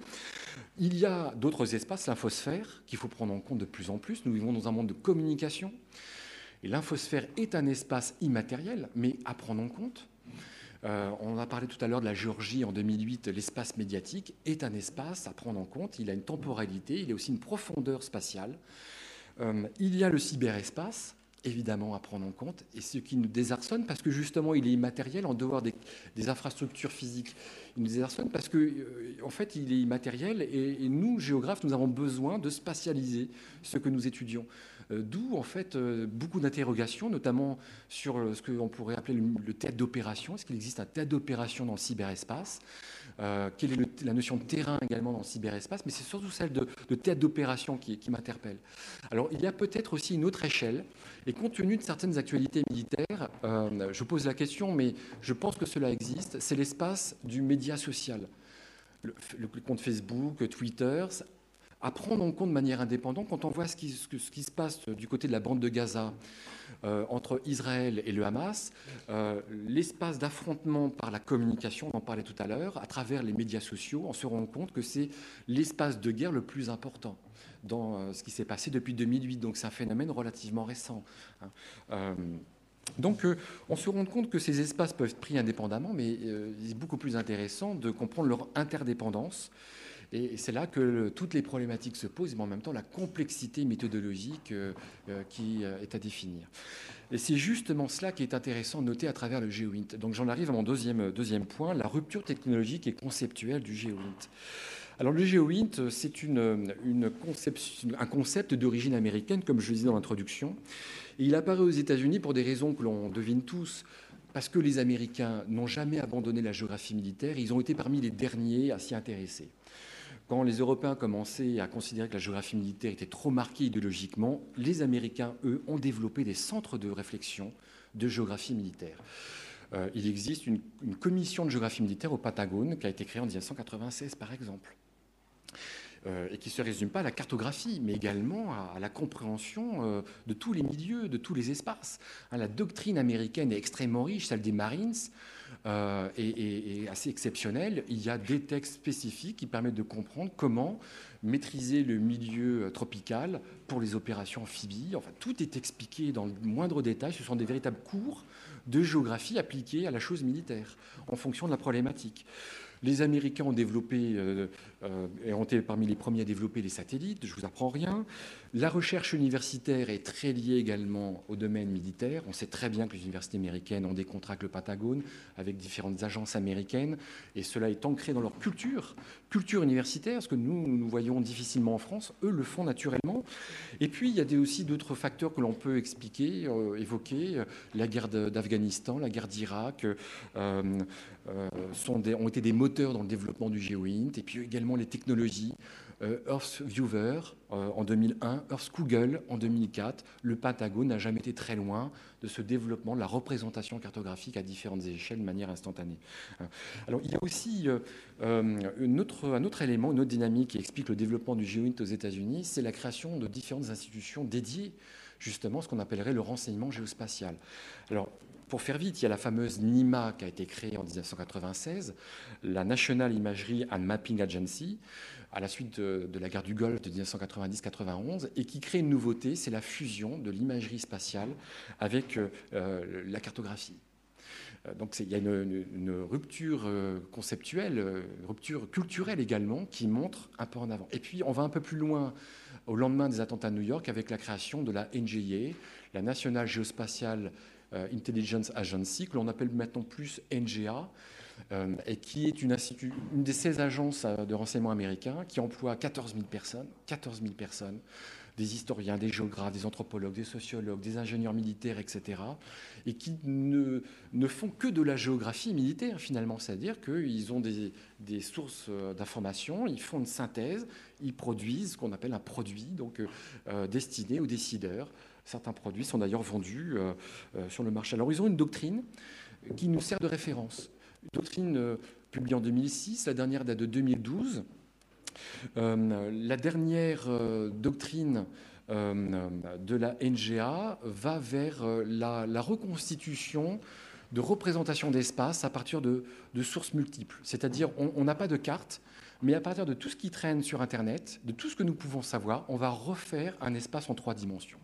Il y a d'autres espaces, l'infosphère, qu'il faut prendre en compte de plus en plus. Nous vivons dans un monde de communication, et l'infosphère est un espace immatériel, mais à prendre en compte. Euh, on a parlé tout à l'heure de la Géorgie en deux mille huit, l'espace médiatique est un espace à prendre en compte, il a une temporalité, il a aussi une profondeur spatiale. Euh, il y a le cyberespace, évidemment à prendre en compte, et ce qui nous désarçonne parce que justement il est immatériel en dehors des, des infrastructures physiques. Il nous désarçonne parce que euh, en fait il est immatériel et, et nous, géographes, nous avons besoin de spatialiser ce que nous étudions. Euh, D'où en fait euh, beaucoup d'interrogations, notamment sur euh, ce qu'on pourrait appeler le, le théâtre d'opération. Est-ce qu'il existe un théâtre d'opération dans le cyberespace? Euh, quelle est le, la notion de terrain également dans le cyberespace? Mais c'est surtout celle de, de théâtre d'opération qui, qui m'interpelle. Alors il y a peut-être aussi une autre échelle, et compte tenu de certaines actualités militaires, euh, je pose la question, mais je pense que cela existe, c'est l'espace du média social. Le, le compte Facebook, Twitter, à prendre en compte de manière indépendante quand on voit ce qui, ce, ce qui se passe du côté de la bande de Gaza euh, entre Israël et le Hamas, euh, l'espace d'affrontement par la communication, on en parlait tout à l'heure, à travers les médias sociaux, on se rend compte que c'est l'espace de guerre le plus important dans euh, ce qui s'est passé depuis deux mille huit. Donc c'est un phénomène relativement récent. Hein. Euh, Donc, euh, on se rend compte que ces espaces peuvent être pris indépendamment, mais euh, il est beaucoup plus intéressant de comprendre leur interdépendance. Et c'est là que le, toutes les problématiques se posent, mais en même temps la complexité méthodologique euh, euh, qui euh, est à définir. Et c'est justement cela qui est intéressant de noter à travers le GeoInt. Donc j'en arrive à mon deuxième, deuxième point, la rupture technologique et conceptuelle du GeoInt. Alors le GeoInt, c'est une, une conception, un concept d'origine américaine, comme je le disais dans l'introduction. Et il apparaît aux États-Unis pour des raisons que l'on devine tous, parce que les Américains n'ont jamais abandonné la géographie militaire, ils ont été parmi les derniers à s'y intéresser. Quand les Européens commençaient à considérer que la géographie militaire était trop marquée idéologiquement, les Américains, eux, ont développé des centres de réflexion de géographie militaire. Euh, il existe une, une commission de géographie militaire au Pentagone qui a été créée en dix-neuf cent quatre-vingt-seize, par exemple. Euh, et qui ne se résume pas à la cartographie, mais également à, à la compréhension euh, de tous les milieux, de tous les espaces. Hein, la doctrine américaine est extrêmement riche, celle des Marines euh, est, est, est assez exceptionnelle. Il y a des textes spécifiques qui permettent de comprendre comment maîtriser le milieu tropical pour les opérations amphibies. Enfin, tout est expliqué dans le moindre détail. Ce sont des véritables cours de géographie appliqués à la chose militaire, en fonction de la problématique. Les Américains ont développé euh, euh, et ont été parmi les premiers à développer les satellites, je ne vous apprends rien. La recherche universitaire est très liée également au domaine militaire. On sait très bien que les universités américaines ont des contrats avec le Pentagone, avec différentes agences américaines, et cela est ancré dans leur culture, culture universitaire, ce que nous, nous voyons difficilement en France. Eux le font naturellement. Et puis, il y a des, aussi d'autres facteurs que l'on peut expliquer, euh, évoquer. La guerre d'Afghanistan, la guerre d'Irak euh, euh, sont des, ont été des moteurs dans le développement du GeoInt, et puis également les technologies. Euh, Earth Viewer euh, en deux mille un, Earth Google en deux mille quatre. Le Pentagone n'a jamais été très loin de ce développement de la représentation cartographique à différentes échelles de manière instantanée. Alors, il y a aussi euh, une autre, un autre élément, une autre dynamique qui explique le développement du GeoInt aux États-Unis, c'est la création de différentes institutions dédiées justement à ce qu'on appellerait le renseignement géospatial. Alors, pour faire vite, il y a la fameuse NIMA qui a été créée en dix-neuf cent quatre-vingt-seize, la National Imagery and Mapping Agency, à la suite de, de la guerre du Golfe de dix-neuf cent quatre-vingt-dix quatre-vingt-onze, et qui crée une nouveauté, c'est la fusion de l'imagerie spatiale avec euh, la cartographie. Donc il y a une, une, une rupture conceptuelle, une rupture culturelle également, qui montre un peu en avant. Et puis on va un peu plus loin au lendemain des attentats de New York avec la création de la N G A, la National Geospatial Intelligence Agency, que l'on appelle maintenant plus N G A, euh, et qui est une, une des seize agences de renseignement américains qui emploie quatorze mille personnes, quatorze mille personnes, des historiens, des géographes, des anthropologues, des sociologues, des ingénieurs militaires, et cetera, et qui ne, ne font que de la géographie militaire, finalement. C'est-à-dire qu'ils ont des, des sources d'informations, ils font une synthèse, ils produisent ce qu'on appelle un produit, donc euh, destiné aux décideurs. Certains produits sont d'ailleurs vendus euh, euh, sur le marché. Alors, ils ont une doctrine qui nous sert de référence. Une doctrine euh, publiée en deux mille six, la dernière date de deux mille douze. Euh, la dernière euh, doctrine euh, de la N G A va vers euh, la, la reconstitution de représentation d'espace à partir de, de sources multiples. C'est-à-dire, on n'a pas de carte, mais à partir de tout ce qui traîne sur Internet, de tout ce que nous pouvons savoir, on va refaire un espace en trois dimensions.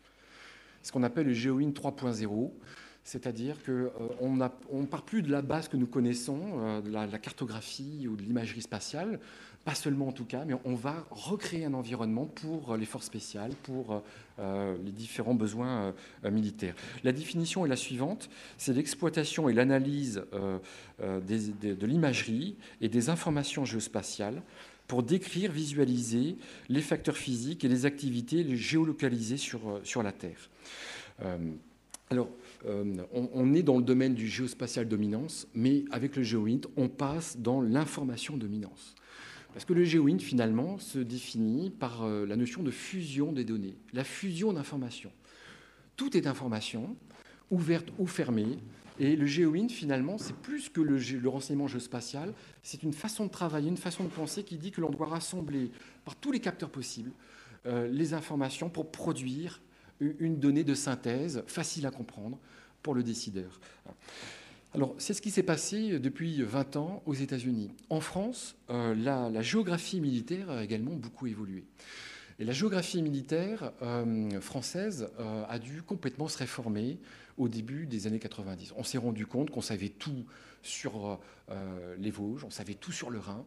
Ce qu'on appelle le GeoInt trois point zéro, c'est-à-dire qu'on euh, ne part plus de la base que nous connaissons, euh, de la, la cartographie ou de l'imagerie spatiale, pas seulement en tout cas, mais on va recréer un environnement pour les forces spéciales, pour euh, les différents besoins euh, militaires. La définition est la suivante, c'est l'exploitation et l'analyse euh, euh, des, des, de l'imagerie et des informations géospatiales pour décrire, visualiser les facteurs physiques et les activités les géolocalisées sur, sur la Terre. Euh, alors, euh, on, on est dans le domaine du géospatial dominance, mais avec le GeoInt, on passe dans l'information dominance. Parce que le GeoInt, finalement, se définit par euh, la notion de fusion des données, la fusion d'informations. Tout est information, ouverte ou fermée, et le GeoInt, finalement, c'est plus que le, le renseignement géospatial, c'est une façon de travailler, une façon de penser qui dit que l'on doit rassembler par tous les capteurs possibles euh, les informations pour produire une donnée de synthèse facile à comprendre pour le décideur. Alors, c'est ce qui s'est passé depuis vingt ans aux États-Unis. En France, euh, la, la géographie militaire a également beaucoup évolué. Et la géographie militaire euh, française euh, a dû complètement se réformer au début des années quatre-vingt-dix. On s'est rendu compte qu'on savait tout sur euh, les Vosges, on savait tout sur le Rhin.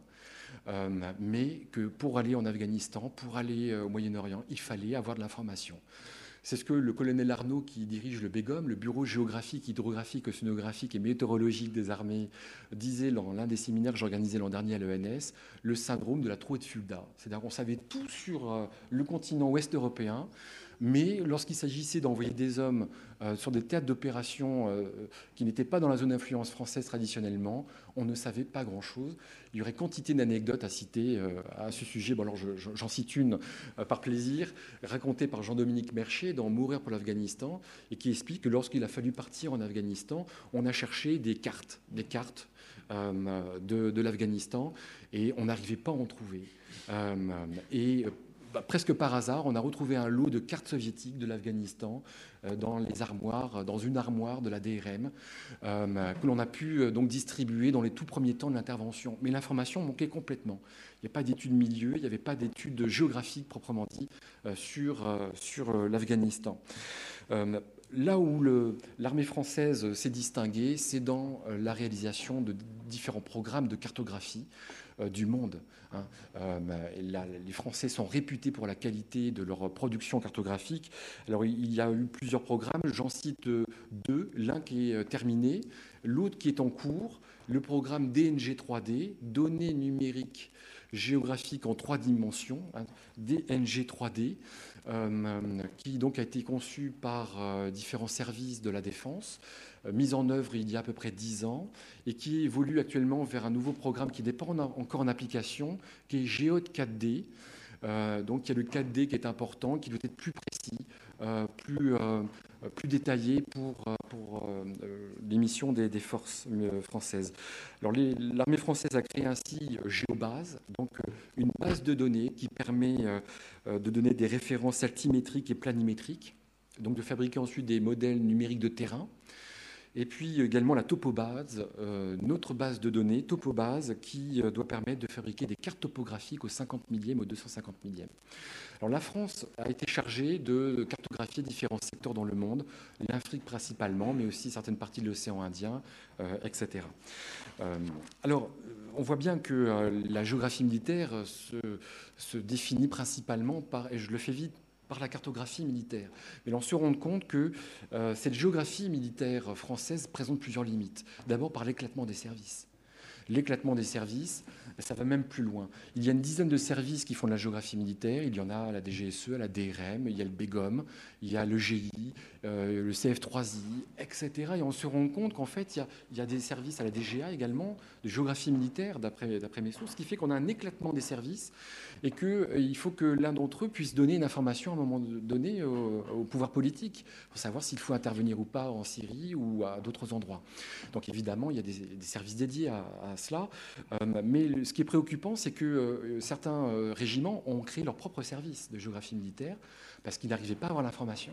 euh, mais que pour aller en Afghanistan, pour aller au Moyen-Orient, il fallait avoir de l'information. C'est ce que le colonel Arnaud, qui dirige le BEGOM, le Bureau géographique, hydrographique, océanographique et météorologique des armées, disait dans l'un des séminaires que j'organisais l'an dernier à l'E N S, le syndrome de la trouée de Fulda. C'est-à-dire qu'on savait tout sur le continent ouest européen, mais lorsqu'il s'agissait d'envoyer des hommes euh, sur des théâtres d'opération euh, qui n'étaient pas dans la zone d'influence française traditionnellement, on ne savait pas grand-chose. Il y aurait quantité d'anecdotes à citer euh, à ce sujet. Bon, alors je, je, j'en cite une euh, par plaisir, racontée par Jean-Dominique Mercier dans Mourir pour l'Afghanistan, et qui explique que lorsqu'il a fallu partir en Afghanistan, on a cherché des cartes, des cartes euh, de, de l'Afghanistan, et on n'arrivait pas à en trouver. Euh, et Bah, presque par hasard, on a retrouvé un lot de cartes soviétiques de l'Afghanistan euh, dans les armoires, dans une armoire de la D R M, euh, que l'on a pu euh, donc distribuer dans les tout premiers temps de l'intervention. Mais l'information manquait complètement. Il n'y a pas d'études milieu, il n'y avait pas d'études géographiques proprement dit euh, sur, euh, sur euh, l'Afghanistan. Euh, Là où le, l'armée française s'est distinguée, c'est dans euh, la réalisation de différents programmes de cartographie euh, du monde. Hein. Euh, la, les Français sont réputés pour la qualité de leur production cartographique. Alors il y a eu plusieurs programmes, j'en cite deux, l'un qui est terminé, l'autre qui est en cours, le programme D N G trois D, données numériques géographiques en trois dimensions, hein, D N G trois D, euh, qui donc a été conçu par euh, différents services de la défense, euh, mise en œuvre il y a à peu près dix ans, et qui évolue actuellement vers un nouveau programme qui n'est pas en, encore en application, qui est Géode quatre D. Euh, donc il y a le quatre D qui est important, qui doit être plus précis, euh, plus, euh, plus détaillé pour, pour euh, les missions des, des forces françaises. Alors les, l'armée française a créé ainsi Géobase, donc une base de données qui permet euh, de donner des références altimétriques et planimétriques, donc de fabriquer ensuite des modèles numériques de terrain. Et puis également la topobase, euh, notre base de données, topobase, qui euh, doit permettre de fabriquer des cartes topographiques au cinquante millième, au deux cent cinquante millième. Alors la France a été chargée de cartographier différents secteurs dans le monde, l'Afrique principalement, mais aussi certaines parties de l'océan Indien, euh, et cetera. Euh, alors, on voit bien que euh, la géographie militaire se, se définit principalement par, et je le fais vite, par la cartographie militaire. Mais on se rend compte que euh, cette géographie militaire française présente plusieurs limites. D'abord par l'éclatement des services. L'éclatement des services, ça va même plus loin. Il y a une dizaine de services qui font de la géographie militaire. Il y en a à la D G S E, à la D R M, il y a le BEGOM, il y a le G I, euh, le C F trois I, et cetera. Et on se rend compte qu'en fait, il y a, il y a des services à la D G A également, de géographie militaire, d'après, d'après mes sources, ce qui fait qu'on a un éclatement des services et qu'il euh, faut que l'un d'entre eux puisse donner une information à un moment donné au, au pouvoir politique pour savoir s'il faut intervenir ou pas en Syrie ou à d'autres endroits. Donc évidemment, il y a des, des services dédiés à, à cela. Euh, mais ce qui est préoccupant, c'est que euh, certains euh, régiments ont créé leur propre service de géographie militaire parce qu'ils n'arrivaient pas à avoir l'information.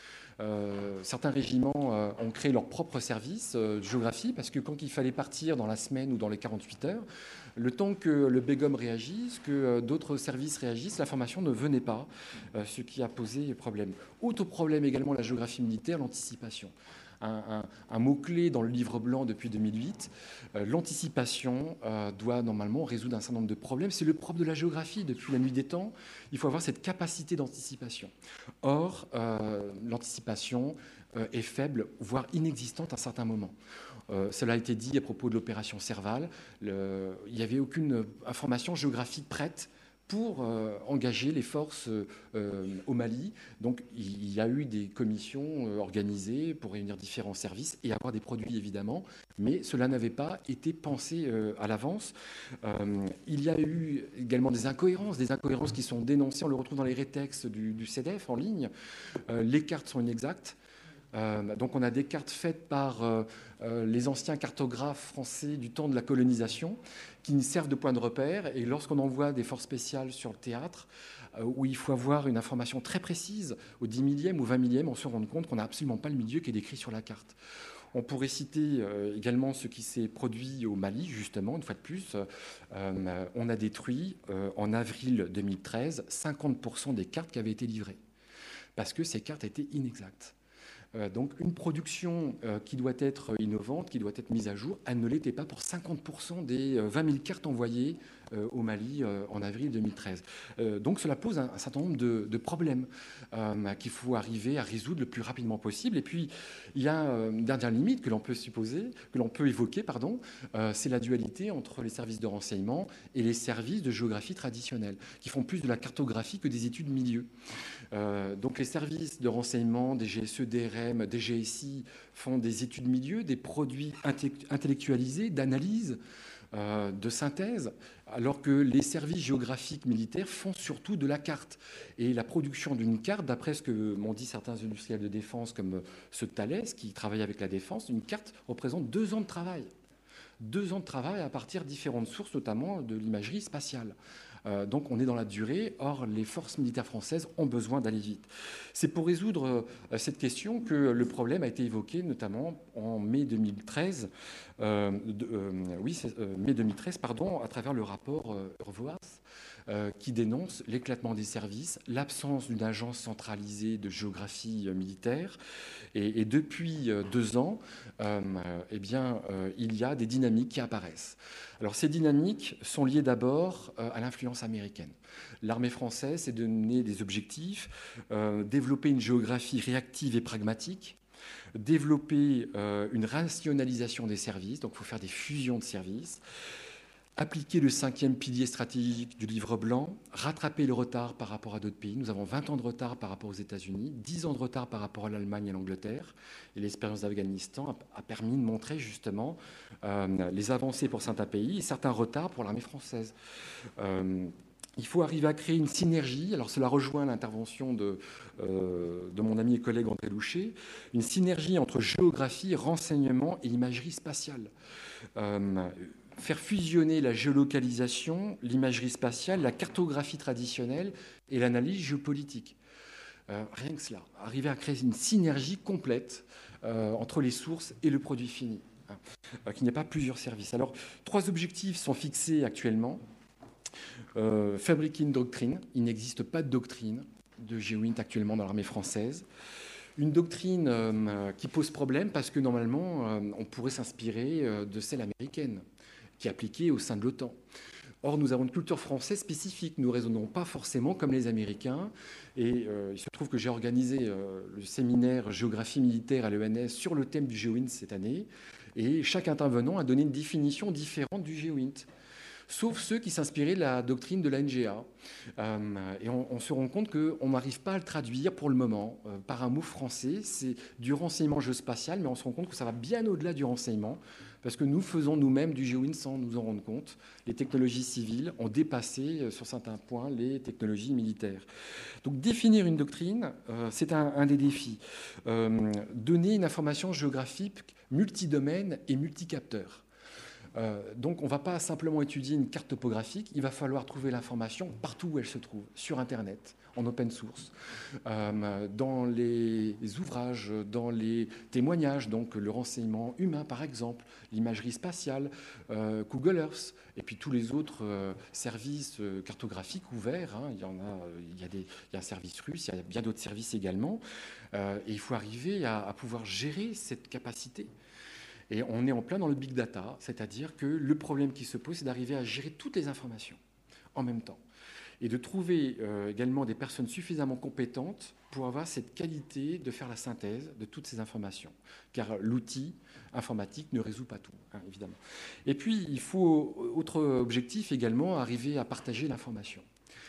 Euh, certains régiments euh, ont créé leur propre service euh, de géographie parce que quand il fallait partir dans la semaine ou dans les quarante-huit heures, le temps que le BEGOM réagisse, que euh, d'autres services réagissent, l'information ne venait pas, euh, ce qui a posé problème. Autre problème également, la géographie militaire, l'anticipation. Un, un, un mot-clé dans le livre blanc depuis deux mille huit. Euh, l'anticipation euh, doit normalement résoudre un certain nombre de problèmes. C'est le propre de la géographie. Depuis la nuit des temps, il faut avoir cette capacité d'anticipation. Or, euh, l'anticipation euh, est faible, voire inexistante à certains moments. Euh, cela a été dit à propos de l'opération Serval. Le, il n'y avait aucune information géographique prête pour euh, engager les forces euh, au Mali. Donc il y a eu des commissions euh, organisées pour réunir différents services et avoir des produits évidemment, mais cela n'avait pas été pensé euh, à l'avance. Euh, il y a eu également des incohérences, des incohérences qui sont dénoncées, on le retrouve dans les rétextes du, du C D F en ligne. Euh, les cartes sont inexactes. Euh, donc on a des cartes faites par euh, euh, les anciens cartographes français du temps de la colonisation qui servent de point de repère, et lorsqu'on envoie des forces spéciales sur le théâtre euh, où il faut avoir une information très précise au dix millième ou vingt millième, on se rend compte qu'on n'a absolument pas le milieu qui est décrit sur la carte. On pourrait citer euh, également ce qui s'est produit au Mali, justement, une fois de plus. Euh, on a détruit euh, en avril deux mille treize cinquante pour cent des cartes qui avaient été livrées parce que ces cartes étaient inexactes. Donc une production euh, qui doit être innovante, qui doit être mise à jour, elle ne l'était pas pour cinquante pour cent des vingt mille cartes envoyées euh, au Mali euh, en avril deux mille treize. Euh, donc cela pose un, un certain nombre de, de problèmes euh, qu'il faut arriver à résoudre le plus rapidement possible. Et puis il y a euh, une dernière limite que l'on peut supposer, que l'on peut évoquer, pardon, euh, c'est la dualité entre les services de renseignement et les services de géographie traditionnels, qui font plus de la cartographie que des études milieu. Euh, donc les services de renseignement, D G S E, D R M, D G S I font des études milieu, des produits intellectualisés, d'analyse, euh, de synthèse, alors que les services géographiques militaires font surtout de la carte. Et la production d'une carte, d'après ce que m'ont dit certains industriels de défense comme ceux de Thales, qui travaillent avec la défense, une carte représente deux ans de travail. Deux ans de travail à partir de différentes sources, notamment de l'imagerie spatiale. Euh, donc on est dans la durée, or les forces militaires françaises ont besoin d'aller vite. C'est pour résoudre euh, cette question que le problème a été évoqué notamment en mai deux mille treize, euh, de, euh, oui, euh, mai deux mille treize pardon, à travers le rapport euh, Urvoas, euh, qui dénonce l'éclatement des services, l'absence d'une agence centralisée de géographie euh, militaire. Et, et depuis euh, deux ans, euh, eh bien, euh, il y a des dynamiques qui apparaissent. Alors ces dynamiques sont liées d'abord euh, à l'influence américaine. L'armée française s'est donné des objectifs, euh, développer une géographie réactive et pragmatique, développer euh, une rationalisation des services, donc il faut faire des fusions de services, appliquer le cinquième pilier stratégique du livre blanc, rattraper le retard par rapport à d'autres pays. Nous avons vingt ans de retard par rapport aux États-Unis, dix ans de retard par rapport à l'Allemagne et l'Angleterre. Et l'expérience d'Afghanistan a, a permis de montrer justement euh, les avancées pour certains pays et certains retards pour l'armée française. Euh, Il faut arriver à créer une synergie. Alors cela rejoint l'intervention de, euh, de mon ami et collègue André Louchet, une synergie entre géographie, renseignement et imagerie spatiale. Euh, faire fusionner la géolocalisation, l'imagerie spatiale, la cartographie traditionnelle et l'analyse géopolitique. Euh, rien que cela. Arriver à créer une synergie complète euh, entre les sources et le produit fini. Hein, euh, qu'il n'y ait pas plusieurs services. Alors, trois objectifs sont fixés actuellement. Euh, fabriquer une doctrine. Il n'existe pas de doctrine de GeoInt actuellement dans l'armée française. Une doctrine euh, qui pose problème parce que normalement, euh, on pourrait s'inspirer euh, de celle américaine, qui est appliquée au sein de l'OTAN. Or, nous avons une culture française spécifique. Nous ne raisonnons pas forcément comme les Américains. Et euh, il se trouve que j'ai organisé euh, le séminaire géographie militaire à l'E N S sur le thème du GeoInt cette année. Et chaque intervenant a donné une définition différente du GeoInt, sauf ceux qui s'inspiraient de la doctrine de la N G A. Euh, et on, on se rend compte qu'on n'arrive pas à le traduire pour le moment euh, par un mot français. C'est du renseignement géospatial, mais on se rend compte que ça va bien au-delà du renseignement, parce que nous faisons nous-mêmes du GeoInt sans nous en rendre compte. Les technologies civiles ont dépassé euh, sur certains points les technologies militaires. Donc définir une doctrine, euh, c'est un, un des défis. Euh, donner une information géographique multidomaine et multicapteur. Euh, donc on ne va pas simplement étudier une carte topographique, il va falloir trouver l'information partout où elle se trouve, sur Internet, en open source, euh, dans les ouvrages, dans les témoignages, donc le renseignement humain par exemple, l'imagerie spatiale, euh, Google Earth, et puis tous les autres euh, services euh, cartographiques ouverts. Hein. Il y en a, il y a, des, il y a un service russe, il y a bien d'autres services également, euh, et il faut arriver à, à pouvoir gérer cette capacité. Et on est en plein dans le big data, c'est-à-dire que le problème qui se pose, c'est d'arriver à gérer toutes les informations en même temps. Et de trouver euh, également des personnes suffisamment compétentes pour avoir cette qualité de faire la synthèse de toutes ces informations. Car l'outil informatique ne résout pas tout, hein, évidemment. Et puis, il faut, autre objectif également, arriver à partager l'information.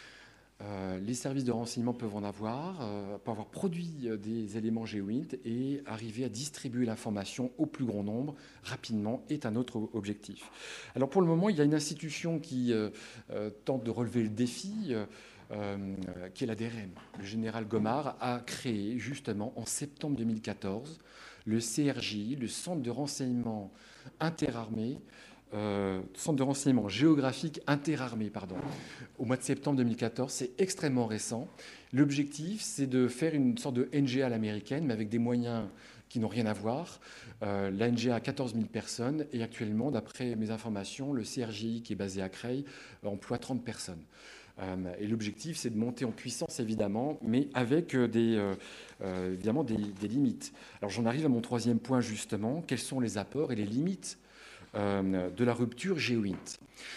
Euh, les services de renseignement peuvent en avoir, euh, peuvent avoir produit des éléments GeoInt et arriver à distribuer l'information au plus grand nombre rapidement est un autre objectif. Alors pour le moment, il y a une institution qui euh, euh, tente de relever le défi, euh, euh, qui est la D R M. Le général Gomard a créé justement en septembre deux mille quatorze le C R J, le Centre de renseignement interarmé, Euh, centre de renseignement géographique interarmé, pardon, au mois de septembre deux mille quatorze. C'est extrêmement récent. L'objectif, c'est de faire une sorte de N G A à l'américaine, mais avec des moyens qui n'ont rien à voir. Euh, la N G A a quatorze mille personnes et actuellement, d'après mes informations, le C R J I, qui est basé à Creil, emploie trente personnes. Euh, et l'objectif, c'est de monter en puissance, évidemment, mais avec des, euh, euh, évidemment des, des limites. Alors j'en arrive à mon troisième point, justement. Quels sont les apports et les limites de la rupture GeoInt?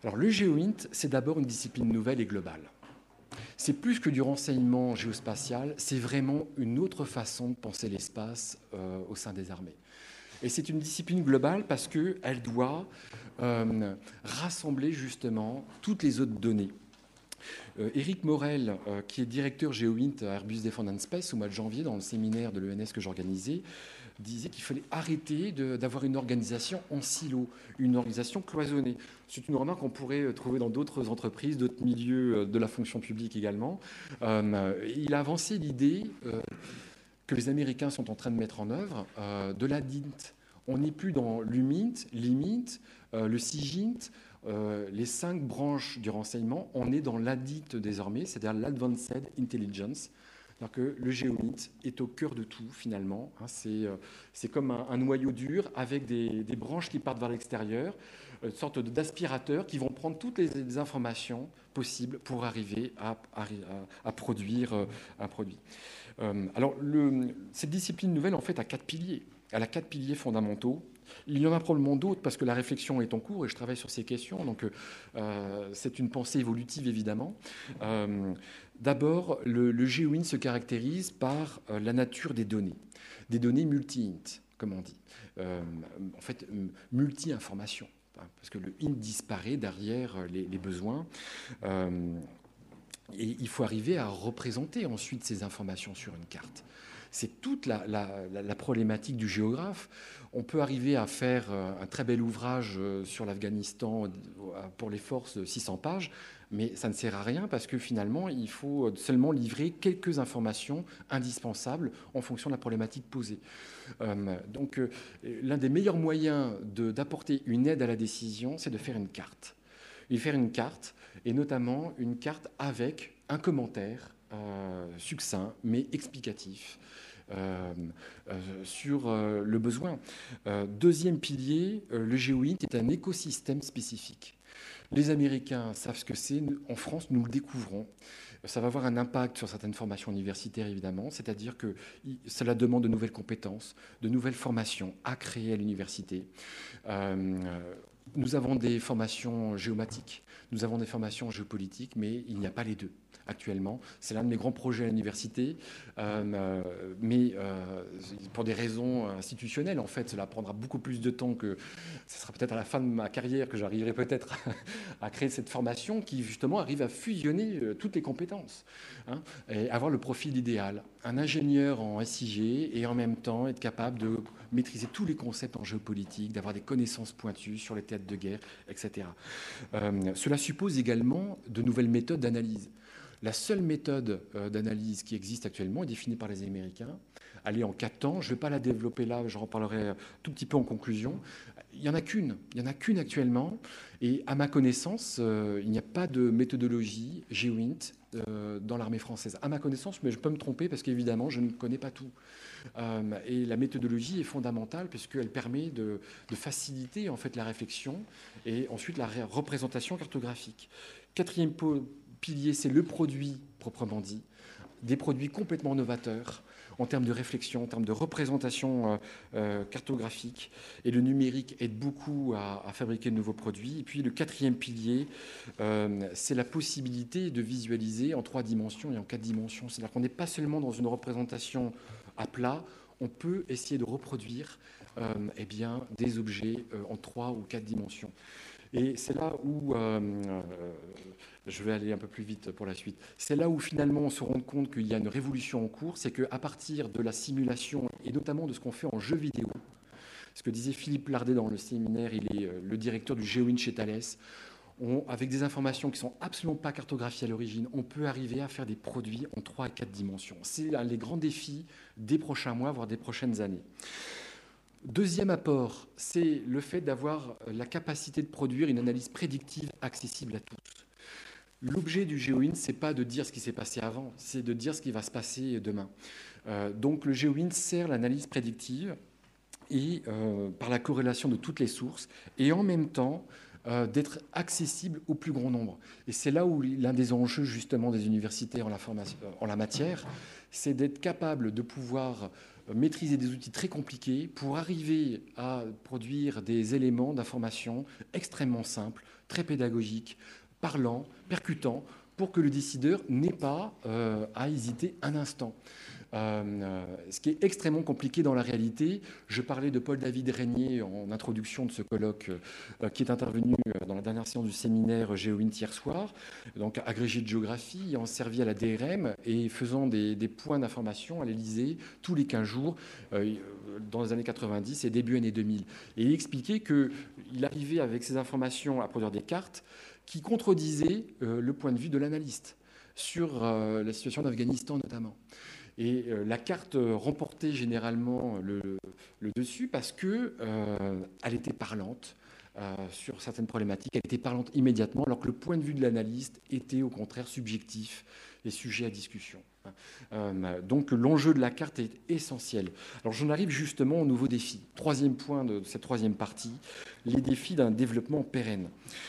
Alors le GeoInt, c'est d'abord une discipline nouvelle et globale. C'est plus que du renseignement géospatial, c'est vraiment une autre façon de penser l'espace euh, au sein des armées. Et c'est une discipline globale parce qu'elle doit euh, rassembler justement toutes les autres données. Euh, Éric Morel, euh, qui est directeur GeoInt à Airbus Defence and Space au mois de janvier dans le séminaire de l'E N S que j'organisais, disait qu'il fallait arrêter de, d'avoir une organisation en silo, une organisation cloisonnée. C'est une remarque qu'on pourrait trouver dans d'autres entreprises, d'autres milieux de la fonction publique également. Euh, il a avancé l'idée euh, que les Américains sont en train de mettre en œuvre euh, de l'A D I N T. On n'est plus dans l'U M I N T, l'I M I N T, euh, le SIGINT, euh, les cinq branches du renseignement. On est dans l'A D I N T désormais, c'est-à-dire l'Advanced Intelligence. C'est-à-dire que le GeoInt est au cœur de tout, finalement. C'est, euh, c'est comme un, un noyau dur avec des, des branches qui partent vers l'extérieur, une sorte d'aspirateurs qui vont prendre toutes les, les informations possibles pour arriver à, à, à produire euh, un produit. Euh, alors, le, cette discipline nouvelle, en fait, a quatre piliers. Elle a quatre piliers fondamentaux. Il y en a probablement d'autres parce que la réflexion est en cours et je travaille sur ces questions. Donc, euh, c'est une pensée évolutive, évidemment. Euh, d'abord, le, le GeoInt se caractérise par euh, la nature des données. Des données multi-int, comme on dit. Euh, en fait, multi-information. Parce que le int disparaît derrière les, les besoins. Euh, et il faut arriver à représenter ensuite ces informations sur une carte. C'est toute la, la, la problématique du géographe. On peut arriver à faire un très bel ouvrage sur l'Afghanistan pour les forces de six cents pages, mais ça ne sert à rien parce que finalement, il faut seulement livrer quelques informations indispensables en fonction de la problématique posée. Euh, donc, euh, l'un des meilleurs moyens de, d'apporter une aide à la décision, c'est de faire une carte. Et faire une carte, et notamment une carte avec un commentaire euh, succinct, mais explicatif. Euh, euh, sur euh, le besoin. Euh, deuxième pilier, euh, le GeoInt est un écosystème spécifique. Les Américains savent ce que c'est. En France, nous le découvrons. Ça va avoir un impact sur certaines formations universitaires, évidemment, c'est-à-dire que cela demande de nouvelles compétences, de nouvelles formations à créer à l'université. Euh, nous avons des formations géomatiques, nous avons des formations géopolitiques, mais il n'y a pas les deux. Actuellement, c'est l'un de mes grands projets à l'université, euh, mais euh, pour des raisons institutionnelles, en fait, cela prendra beaucoup plus de temps que ce sera peut-être à la fin de ma carrière que j'arriverai peut-être à créer cette formation qui justement arrive à fusionner toutes les compétences, hein, et avoir le profil idéal, un ingénieur en S I G et en même temps être capable de maîtriser tous les concepts en géopolitique, d'avoir des connaissances pointues sur les théâtres de guerre, et cetera. Euh, cela suppose également de nouvelles méthodes d'analyse. La seule méthode d'analyse qui existe actuellement est définie par les Américains. Elle est en quatre temps. Je ne vais pas la développer là, j'en reparlerai un tout petit peu en conclusion. Il n'y en a qu'une. Il n'y en a qu'une actuellement. Et à ma connaissance, euh, il n'y a pas de méthodologie GeoInt euh, dans l'armée française. À ma connaissance, mais je peux me tromper parce qu'évidemment, je ne connais pas tout. Euh, et la méthodologie est fondamentale puisqu'elle permet de, de faciliter en fait la réflexion et ensuite la représentation cartographique. Quatrième po- pilier, c'est le produit proprement dit, des produits complètement novateurs en termes de réflexion, en termes de représentation euh, euh, cartographique. Et le numérique aide beaucoup à, à fabriquer de nouveaux produits. Et puis le quatrième pilier, euh, c'est la possibilité de visualiser en trois dimensions et en quatre dimensions. C'est-à-dire qu'on n'est pas seulement dans une représentation à plat, on peut essayer de reproduire euh, eh bien, des objets euh, en trois ou quatre dimensions. Et c'est là où, euh, euh, je vais aller un peu plus vite pour la suite, c'est là où finalement on se rend compte qu'il y a une révolution en cours, c'est qu'à partir de la simulation et notamment de ce qu'on fait en jeu vidéo, ce que disait Philippe Lardet dans le séminaire, il est le directeur du GeoInt chez Thales, on, avec des informations qui ne sont absolument pas cartographiées à l'origine, on peut arriver à faire des produits en trois et quatre dimensions. C'est l'un des grands défis des prochains mois, voire des prochaines années. Deuxième apport, c'est le fait d'avoir la capacité de produire une analyse prédictive accessible à tous. L'objet du GeoInt, ce n'est pas de dire ce qui s'est passé avant, c'est de dire ce qui va se passer demain. Euh, donc le GeoInt sert l'analyse prédictive et euh, par la corrélation de toutes les sources et en même temps euh, d'être accessible au plus grand nombre. Et c'est là où l'un des enjeux justement des universités en la, formation, en la matière, c'est d'être capable de pouvoir maîtriser des outils très compliqués pour arriver à produire des éléments d'information extrêmement simples, très pédagogiques, parlants, percutants, pour que le décideur n'ait pas euh, à hésiter un instant. Euh, ce qui est extrêmement compliqué dans la réalité. Je parlais de Paul-David Régnier en introduction de ce colloque euh, qui est intervenu dans la dernière séance du séminaire GeoInt hier soir, donc agrégé de géographie, ayant servi à la D R M et faisant des, des points d'information à l'Élysée tous les quinze jours euh, dans les années quatre-vingt-dix et début années deux mille. Et il expliquait qu'il arrivait avec ces informations à produire des cartes qui contredisaient euh, le point de vue de l'analyste sur euh, la situation d'Afghanistan notamment. Et euh, la carte remportait généralement le, le dessus parce qu'elle euh, était parlante euh, sur certaines problématiques, elle était parlante immédiatement, alors que le point de vue de l'analyste était au contraire subjectif et sujet à discussion. Euh, donc l'enjeu de la carte est essentiel. Alors j'en arrive justement au nouveau défi. Troisième point de cette troisième partie, les défis d'un développement pérenne.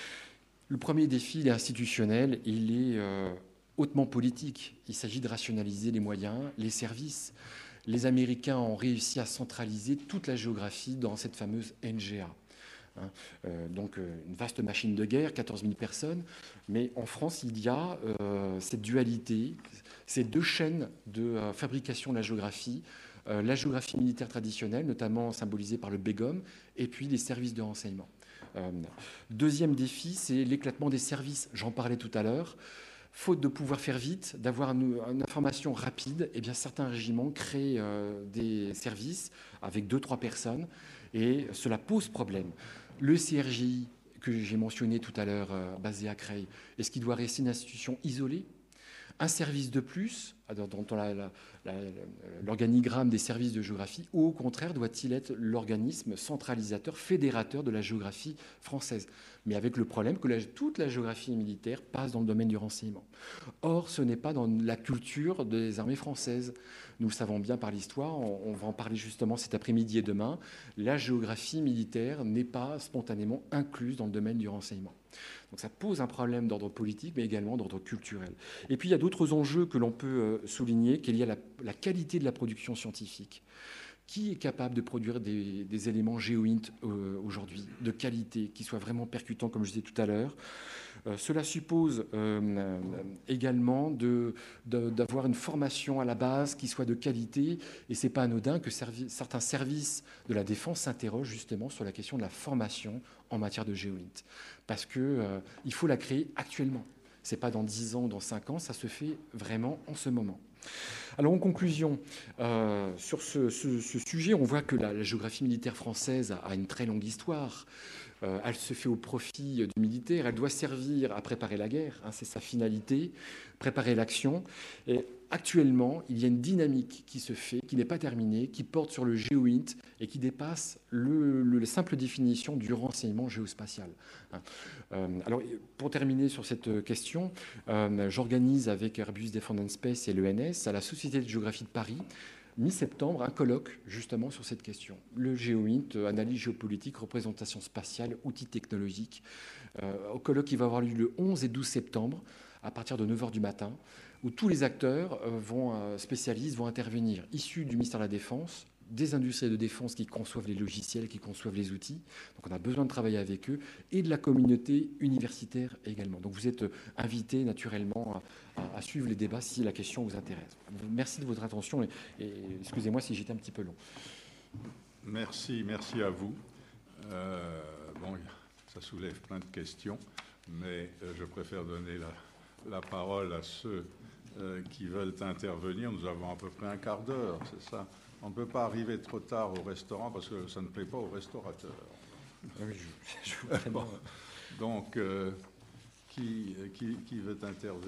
Le premier défi, il est institutionnel, il est... Euh, hautement politique. Il s'agit de rationaliser les moyens, les services. Les Américains ont réussi à centraliser toute la géographie dans cette fameuse N G A. Hein, euh, donc euh, une vaste machine de guerre, quatorze mille personnes. Mais en France, il y a euh, cette dualité, ces deux chaînes de euh, fabrication de la géographie. Euh, la géographie militaire traditionnelle, notamment symbolisée par le B G O M, et puis les services de renseignement. Euh, deuxième défi, c'est l'éclatement des services. J'en parlais tout à l'heure. Faute de pouvoir faire vite, d'avoir une, une information rapide, eh bien, certains régiments créent euh, des services avec deux, trois personnes et cela pose problème. Le C R G I, que j'ai mentionné tout à l'heure, euh, basé à Creil, est-ce qu'il doit rester une institution isolée ? Un service de plus, dans la, la, la, l'organigramme des services de géographie, ou au contraire doit-il être l'organisme centralisateur, fédérateur de la géographie française, mais avec le problème que la, toute la géographie militaire passe dans le domaine du renseignement. Or, ce n'est pas dans la culture des armées françaises. Nous le savons bien par l'histoire, on, on va en parler justement cet après-midi et demain, la géographie militaire n'est pas spontanément incluse dans le domaine du renseignement. Donc ça pose un problème d'ordre politique, mais également d'ordre culturel. Et puis il y a d'autres enjeux que l'on peut souligner, qu'il y a la, la qualité de la production scientifique. Qui est capable de produire des, des éléments GeoInt euh, aujourd'hui, de qualité, qui soient vraiment percutants, comme je disais tout à l'heure. Euh, cela suppose euh, également de, de, d'avoir une formation à la base qui soit de qualité, et ce n'est pas anodin que servi, certains services de la défense s'interrogent justement sur la question de la formation en matière de GeoInt, parce qu'il euh, faut la créer actuellement. Ce n'est pas dans dix ans ou dans cinq ans, ça se fait vraiment en ce moment. Alors en conclusion, euh, sur ce, ce, ce sujet, on voit que la, la géographie militaire française a, a une très longue histoire. Euh, elle se fait au profit du militaire, elle doit servir à préparer la guerre, hein, c'est sa finalité, préparer l'action. Et actuellement, il y a une dynamique qui se fait, qui n'est pas terminée, qui porte sur le GeoInt et qui dépasse le, le, la simple définition du renseignement géospatial. Hein. Euh, alors, pour terminer sur cette question, euh, j'organise avec Airbus Defence and Space et l'E N S à la Société de géographie de Paris, mi-septembre, un colloque justement sur cette question. Le GeoInt, analyse géopolitique, représentation spatiale, outils technologiques. Euh, au colloque qui va avoir lieu le onze et douze septembre, à partir de neuf heures du matin, où tous les acteurs euh, vont, euh, spécialistes vont intervenir, issus du ministère de la Défense, des industries de défense qui conçoivent les logiciels, qui conçoivent les outils. Donc on a besoin de travailler avec eux, et de la communauté universitaire également. Donc vous êtes invités naturellement à, à suivre les débats si la question vous intéresse. Merci de votre attention et, et excusez-moi si j'étais un petit peu long. Merci, merci à vous. Euh, bon, ça soulève plein de questions, mais je préfère donner la, la parole à ceux euh, qui veulent intervenir. Nous avons à peu près un quart d'heure, c'est ça ? On ne peut pas arriver trop tard au restaurant parce que ça ne plaît pas aux restaurateurs. Oui, je, je vous bon. Donc, euh, qui, qui, qui veut intervenir ?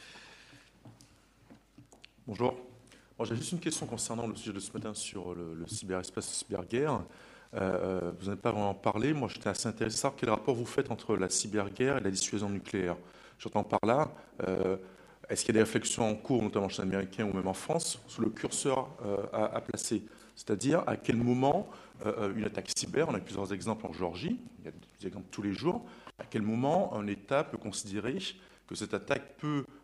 Bonjour. Bon, j'ai juste une question concernant le sujet de ce matin sur le, le cyberespace, la cyberguerre. Euh, vous n'avez pas vraiment parlé. Moi, j'étais assez intéressé de savoir quel rapport vous faites entre la cyberguerre et la dissuasion nucléaire. J'entends par là... Euh, Est-ce qu'il y a des réflexions en cours, notamment chez les Américains ou même en France, sur le curseur euh, à, à placer ? C'est-à-dire, à quel moment euh, une attaque cyber, on a plusieurs exemples en Géorgie, il y a des exemples tous les jours, à quel moment un État peut considérer que cette attaque peut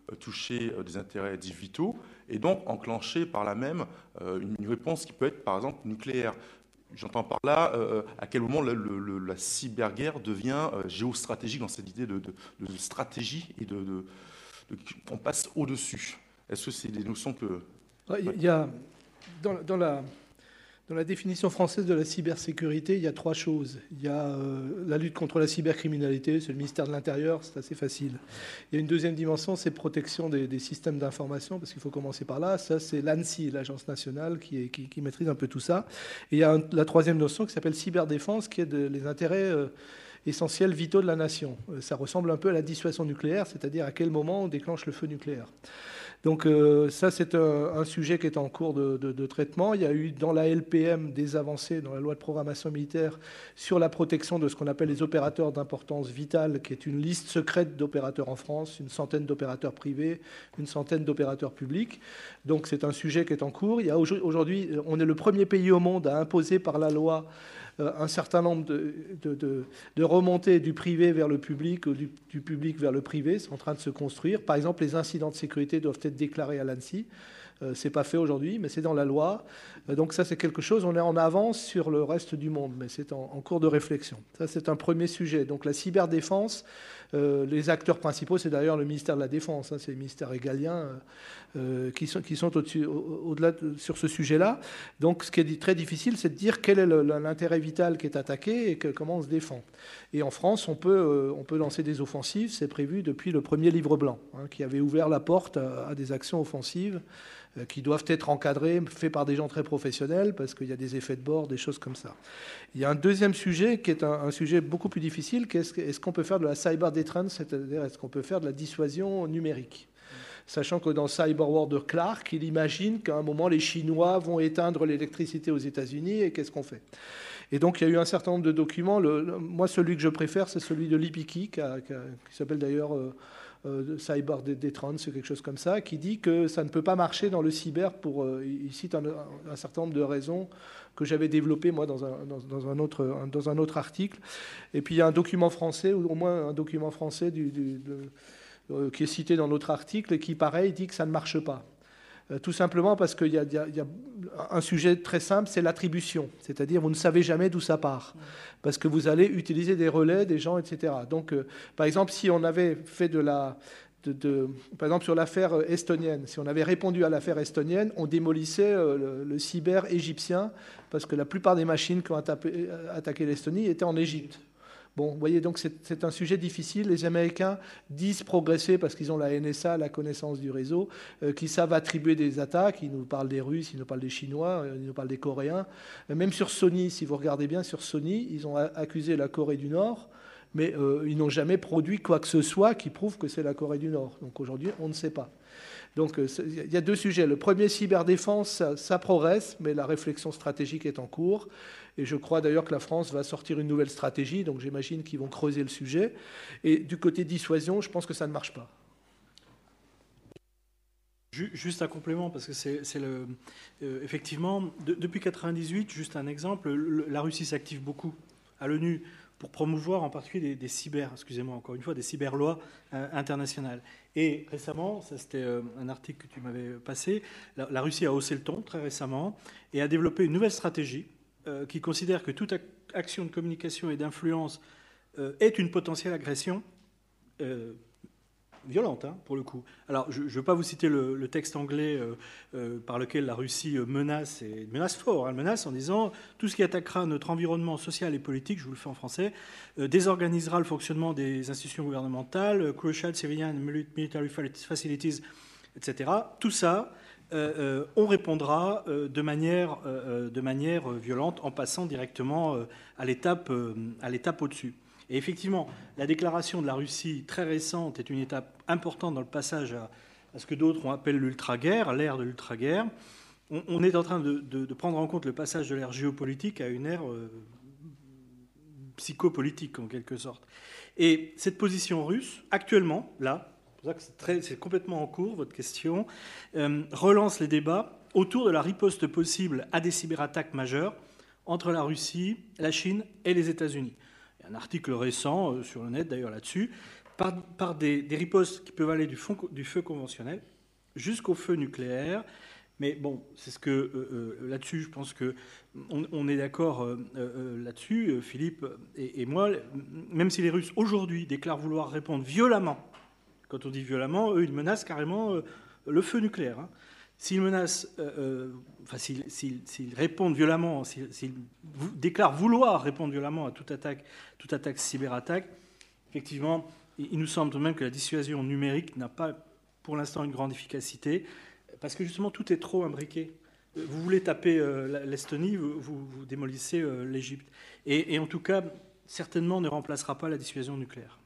euh, toucher euh, des intérêts dits vitaux, et donc enclencher par là même euh, une, une réponse qui peut être par exemple nucléaire. J'entends par là euh, à quel moment le, le, la cyberguerre devient euh, géostratégique dans cette idée de, de, de stratégie et de, de, de on passe au-dessus. Est-ce que c'est des notions que... Il y a, dans, dans, la, dans la définition française de la cybersécurité, il y a trois choses. Il y a euh, la lutte contre la cybercriminalité, c'est le ministère de l'Intérieur, c'est assez facile. Il y a une deuxième dimension, c'est protection des, des systèmes d'information, parce qu'il faut commencer par là. Ça, c'est l'ANSSI, l'agence nationale, qui, est, qui, qui maîtrise un peu tout ça. Et il y a un, la troisième notion qui s'appelle cyberdéfense, qui est de, les intérêts euh, essentiels, vitaux de la nation. Euh, ça ressemble un peu à la dissuasion nucléaire, c'est-à-dire à quel moment on déclenche le feu nucléaire. Donc euh, ça, c'est un, un sujet qui est en cours de, de, de traitement. Il y a eu dans la L P M des avancées, dans la loi de programmation militaire, sur la protection de ce qu'on appelle les opérateurs d'importance vitale, qui est une liste secrète d'opérateurs en France, une centaine d'opérateurs privés, une centaine d'opérateurs publics. Donc c'est un sujet qui est en cours. Il y a aujourd'hui, on est le premier pays au monde à imposer par la loi un certain nombre de, de, de, de remontées du privé vers le public ou du, du public vers le privé. C'est en train de se construire. Par exemple, les incidents de sécurité doivent être déclarés à l'ANSSI. Euh, ce n'est pas fait aujourd'hui, mais c'est dans la loi. Euh, donc ça, c'est quelque chose, on est en avance sur le reste du monde, mais c'est en, en cours de réflexion. Ça, c'est un premier sujet. Donc la cyberdéfense, euh, les acteurs principaux, c'est d'ailleurs le ministère de la Défense, hein, c'est le ministère régalien euh, qui sont, qui sont au-dessus, au, au-delà de, sur ce sujet-là. Donc ce qui est très difficile, c'est de dire quel est le, l'intérêt vital qui est attaqué et que, comment on se défend. Et en France, on peut, euh, on peut lancer des offensives, c'est prévu depuis le premier livre blanc, hein, qui avait ouvert la porte à, à des actions offensives qui doivent être encadrés, faits par des gens très professionnels, parce qu'il y a des effets de bord, des choses comme ça. Il y a un deuxième sujet qui est un, un sujet beaucoup plus difficile, qui est, est-ce qu'on peut faire de la cyber deterrence, c'est-à-dire est-ce qu'on peut faire de la dissuasion numérique ? Sachant que dans Cyber War de Clark, il imagine qu'à un moment, les Chinois vont éteindre l'électricité aux États-Unis, et qu'est-ce qu'on fait ? Et donc, il y a eu un certain nombre de documents. Le, le, moi, celui que je préfère, c'est celui de l'I P I C I, qui, a, qui, a, qui s'appelle d'ailleurs... Euh, Euh, Cyber Deterrence, c'est quelque chose comme ça, qui dit que ça ne peut pas marcher dans le cyber pour, euh, il cite un, un certain nombre de raisons que j'avais développées moi dans un, dans, dans, un autre, dans un autre article. Et puis il y a un document français, ou au moins un document français du, du, de, euh, qui est cité dans notre article et qui, pareil, dit que ça ne marche pas. Euh, tout simplement parce qu'il y, y, y a un sujet très simple, c'est l'attribution. C'est-à-dire, vous ne savez jamais d'où ça part. Parce que vous allez utiliser des relais, des gens, et cetera. Donc, euh, par exemple, si on avait fait de la... De, de, par exemple, sur l'affaire estonienne, si on avait répondu à l'affaire estonienne, on démolissait euh, le, le cyber égyptien, parce que la plupart des machines qui ont attaqué, attaqué l'Estonie étaient en Égypte. Bon, vous voyez, donc c'est, c'est un sujet difficile. Les Américains disent progresser parce qu'ils ont la N S A, la connaissance du réseau, euh, qui savent attribuer des attaques. Ils nous parlent des Russes, ils nous parlent des Chinois, euh, ils nous parlent des Coréens. Euh, même sur Sony, si vous regardez bien, sur Sony, ils ont accusé la Corée du Nord, mais euh, ils n'ont jamais produit quoi que ce soit qui prouve que c'est la Corée du Nord. Donc aujourd'hui, on ne sait pas. Donc il y a deux sujets. Le premier, cyberdéfense, ça, ça progresse, mais la réflexion stratégique est en cours. Et je crois d'ailleurs que la France va sortir une nouvelle stratégie, donc j'imagine qu'ils vont creuser le sujet. Et du côté dissuasion, je pense que ça ne marche pas. Juste un complément, parce que c'est, c'est le, euh, effectivement, de, depuis quatre-vingt-dix-huit, juste un exemple, le, la Russie s'active beaucoup à l'ONU pour promouvoir en particulier des, des cyber, excusez-moi encore une fois, des cyberlois euh, internationales. Et récemment, ça c'était euh, un article que tu m'avais passé, la, la Russie a haussé le ton très récemment et a développé une nouvelle stratégie euh, qui considère que toute ac- action de communication et d'influence euh, est une potentielle agression euh, violente, hein, pour le coup. Alors, je ne veux pas vous citer le, le texte anglais euh, euh, par lequel la Russie menace, et menace fort, elle menace en disant « tout ce qui attaquera notre environnement social et politique, je vous le fais en français, euh, désorganisera le fonctionnement des institutions gouvernementales, crucial civilian and military facilities, et cetera » Tout ça, euh, euh, on répondra euh, de manière, euh, de manière violente en passant directement euh, à l'étape, euh, à l'étape au-dessus. Et effectivement, la déclaration de la Russie très récente est une étape importante dans le passage à, à ce que d'autres ont appelé l'ultra-guerre, l'ère de l'ultra-guerre. On, on est en train de, de, de prendre en compte le passage de l'ère géopolitique à une ère euh, psychopolitique, en quelque sorte. Et cette position russe, actuellement, là, c'est pour ça que c'est, très, c'est complètement en cours, votre question, euh, relance les débats autour de la riposte possible à des cyberattaques majeures entre la Russie, la Chine et les États-Unis. Un article récent euh, sur le net, d'ailleurs, là-dessus, par, par des, des ripostes qui peuvent aller du, fond, du feu conventionnel jusqu'au feu nucléaire. Mais bon, c'est ce que euh, euh, là-dessus, je pense que on, on est d'accord euh, euh, là-dessus, euh, Philippe et, et moi. Même si les Russes aujourd'hui déclarent vouloir répondre violemment, quand on dit violemment, eux ils menacent carrément euh, le feu nucléaire. Hein. S'ils menacent, euh, euh, enfin s'ils, s'ils, s'ils répondent violemment, s'ils, s'ils déclarent vouloir répondre violemment à toute attaque, toute attaque cyberattaque, effectivement, il, il nous semble tout de même que la dissuasion numérique n'a pas, pour l'instant, une grande efficacité. Parce que justement, tout est trop imbriqué. Vous voulez taper euh, l'Estonie, vous, vous, vous démolissez euh, l'Égypte. Et, et en tout cas, certainement ne remplacera pas la dissuasion nucléaire.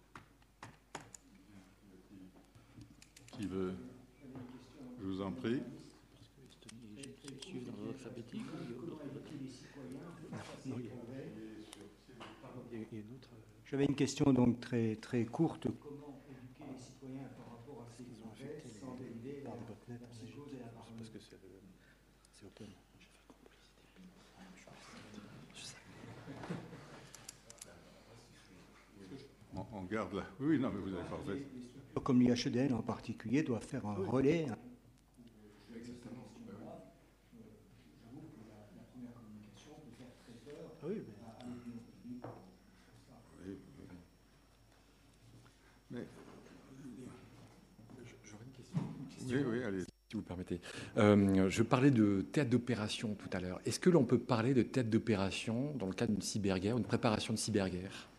Qui veut? Je vous en prie. J'avais une question donc très, très courte. On garde là. Oui, non, mais vous avez parfait. Comme l'I H D N en particulier doit faire un relais. Oui, mais... J'aurais une question. Oui, oui, allez. Si vous permettez. Euh, je parlais de théâtre d'opération tout à l'heure. Est-ce que l'on peut parler de théâtre d'opération dans le cadre d'une cyberguerre, une préparation de cyberguerre?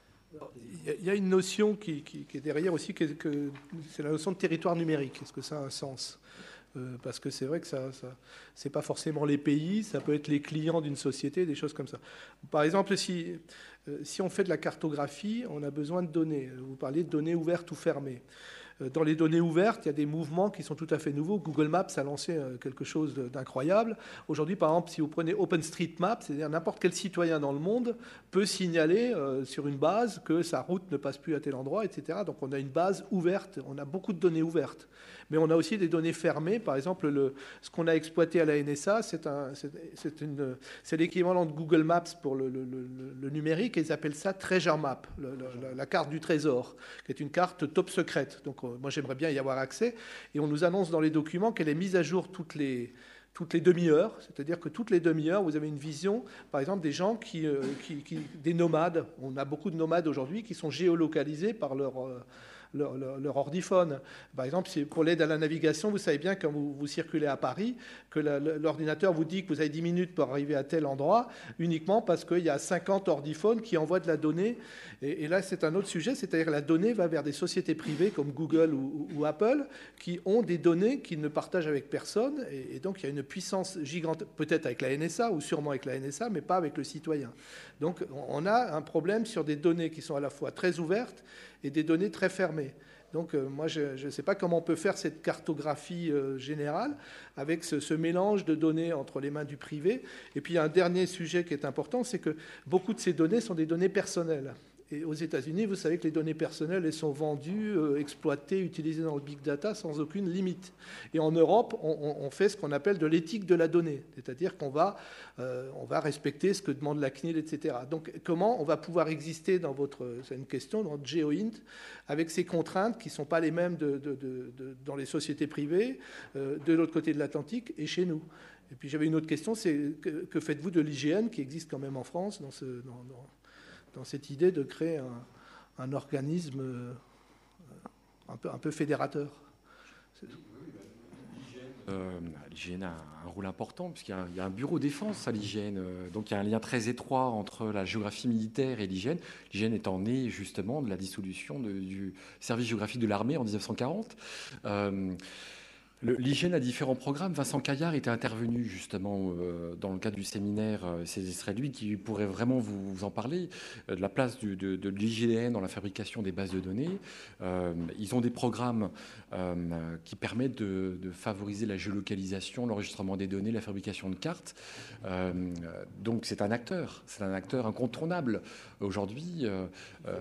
Il y a une notion qui, qui, qui est derrière aussi, que, que c'est la notion de territoire numérique. Est-ce que ça a un sens? euh, Parce que c'est vrai que ça, ça c'est pas forcément les pays, ça peut être les clients d'une société, des choses comme ça. Par exemple, si, euh, si on fait de la cartographie, on a besoin de données. Vous parliez de données ouvertes ou fermées. Dans les données ouvertes, il y a des mouvements qui sont tout à fait nouveaux. Google Maps a lancé quelque chose d'incroyable. Aujourd'hui, par exemple, si vous prenez OpenStreetMap, c'est-à-dire n'importe quel citoyen dans le monde peut signaler euh, sur une base que sa route ne passe plus à tel endroit, et cetera. Donc on a une base ouverte, on a beaucoup de données ouvertes. Mais on a aussi des données fermées. Par exemple, le, ce qu'on a exploité à la N S A, c'est, un, c'est, c'est, une, c'est l'équivalent de Google Maps pour le, le, le, le numérique. Et ils appellent ça Treasure Map, le, le, la carte du trésor, qui est une carte top secrète. Donc moi, j'aimerais bien y avoir accès. Et on nous annonce dans les documents qu'elle est mise à jour toutes les, toutes les demi-heures. C'est-à-dire que toutes les demi-heures, vous avez une vision, par exemple, des gens qui, euh, qui, qui des nomades. On a beaucoup de nomades aujourd'hui qui sont géolocalisés par leur... Euh, Leur, leur, leur ordiphone. Par exemple, pour l'aide à la navigation, vous savez bien quand vous, vous circulez à Paris, que la, l'ordinateur vous dit que vous avez dix minutes pour arriver à tel endroit, uniquement parce qu'il y a cinquante ordiphones qui envoient de la donnée. Et, et là, c'est un autre sujet, c'est-à-dire que la donnée va vers des sociétés privées comme Google ou, ou, ou Apple, qui ont des données qu'ils ne partagent avec personne. Et, et donc, il y a une puissance gigantesque, peut-être avec la N S A, ou sûrement avec la N S A, mais pas avec le citoyen. Donc, on a un problème sur des données qui sont à la fois très ouvertes et des données très fermées. Donc euh, moi, je ne sais pas comment on peut faire cette cartographie euh, générale avec ce, ce mélange de données entre les mains du privé. Et puis, il y a un dernier sujet qui est important, c'est que beaucoup de ces données sont des données personnelles. Et aux États-Unis, vous savez que les données personnelles, elles sont vendues, euh, exploitées, utilisées dans le big data sans aucune limite. Et en Europe, on, on fait ce qu'on appelle de l'éthique de la donnée, c'est-à-dire qu'on va, euh, on va respecter ce que demande la C N I L, et cetera. Donc, comment on va pouvoir exister dans votre, c'est une question, dans votre GeoInt, avec ces contraintes qui ne sont pas les mêmes de, de, de, de, dans les sociétés privées, euh, de l'autre côté de l'Atlantique et chez nous. Et puis, j'avais une autre question, c'est que, que faites-vous de l'I G N, qui existe quand même en France, dans ce... Dans, dans, dans cette idée de créer un, un organisme euh, un, peu, un peu fédérateur. Euh, L'I G N a un rôle important, puisqu'il y a un, il y a un bureau défense à l'I G N. Euh, donc il y a un lien très étroit entre la géographie militaire et l'I G N. L'I G N étant né justement de la dissolution de, du service géographique de l'armée en dix-neuf cent quarante. Euh, L'I G N a différents programmes. Vincent Caillard était intervenu justement euh, dans le cadre du séminaire. Euh, ce serait lui qui pourrait vraiment vous, vous en parler, euh, de la place du, de, de l'I G N dans la fabrication des bases de données. Euh, ils ont des programmes euh, qui permettent de, de favoriser la géolocalisation, l'enregistrement des données, la fabrication de cartes. Euh, donc c'est un acteur, c'est un acteur incontournable. Aujourd'hui... Euh, euh,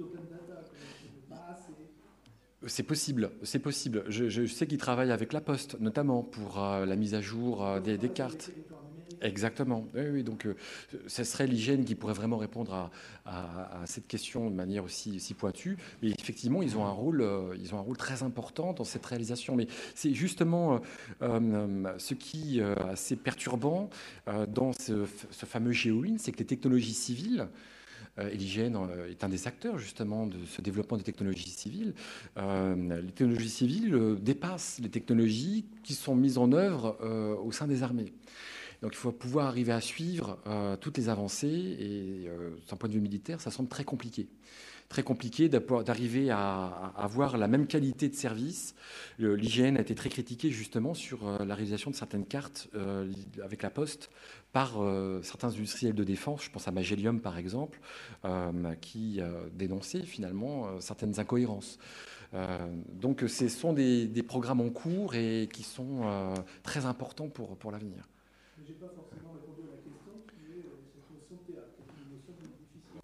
C'est possible, c'est possible. Je, je sais qu'ils travaillent avec la Poste, notamment pour euh, la mise à jour euh, des, des cartes. Exactement. Oui, oui, donc euh, ce serait l'I G N qui pourrait vraiment répondre à, à, à cette question de manière aussi, aussi pointue. Mais effectivement, ils ont un rôle, euh, ils ont un rôle très important dans cette réalisation. Mais c'est justement euh, euh, ce qui euh, est assez perturbant euh, dans ce, ce fameux GeoWin, c'est que les technologies civiles, et l'I G N est un des acteurs justement de ce développement des technologies civiles. Euh, les technologies civiles euh, dépassent les technologies qui sont mises en œuvre euh, au sein des armées. Donc il faut pouvoir arriver à suivre euh, toutes les avancées et euh, d'un point de vue militaire, ça semble très compliqué. Très compliqué d'arriver à avoir la même qualité de service. L'I G N a été très critiqué justement sur la réalisation de certaines cartes euh, avec la Poste par euh, certains industriels de défense. Je pense à Magellium par exemple, euh, qui euh, dénonçait finalement euh, certaines incohérences. Euh, donc ce sont des, des programmes en cours et qui sont euh, très importants pour, pour l'avenir. J'ai pas forcément répondu à la question qui est cette notion de théâtre, qui est une notion difficile.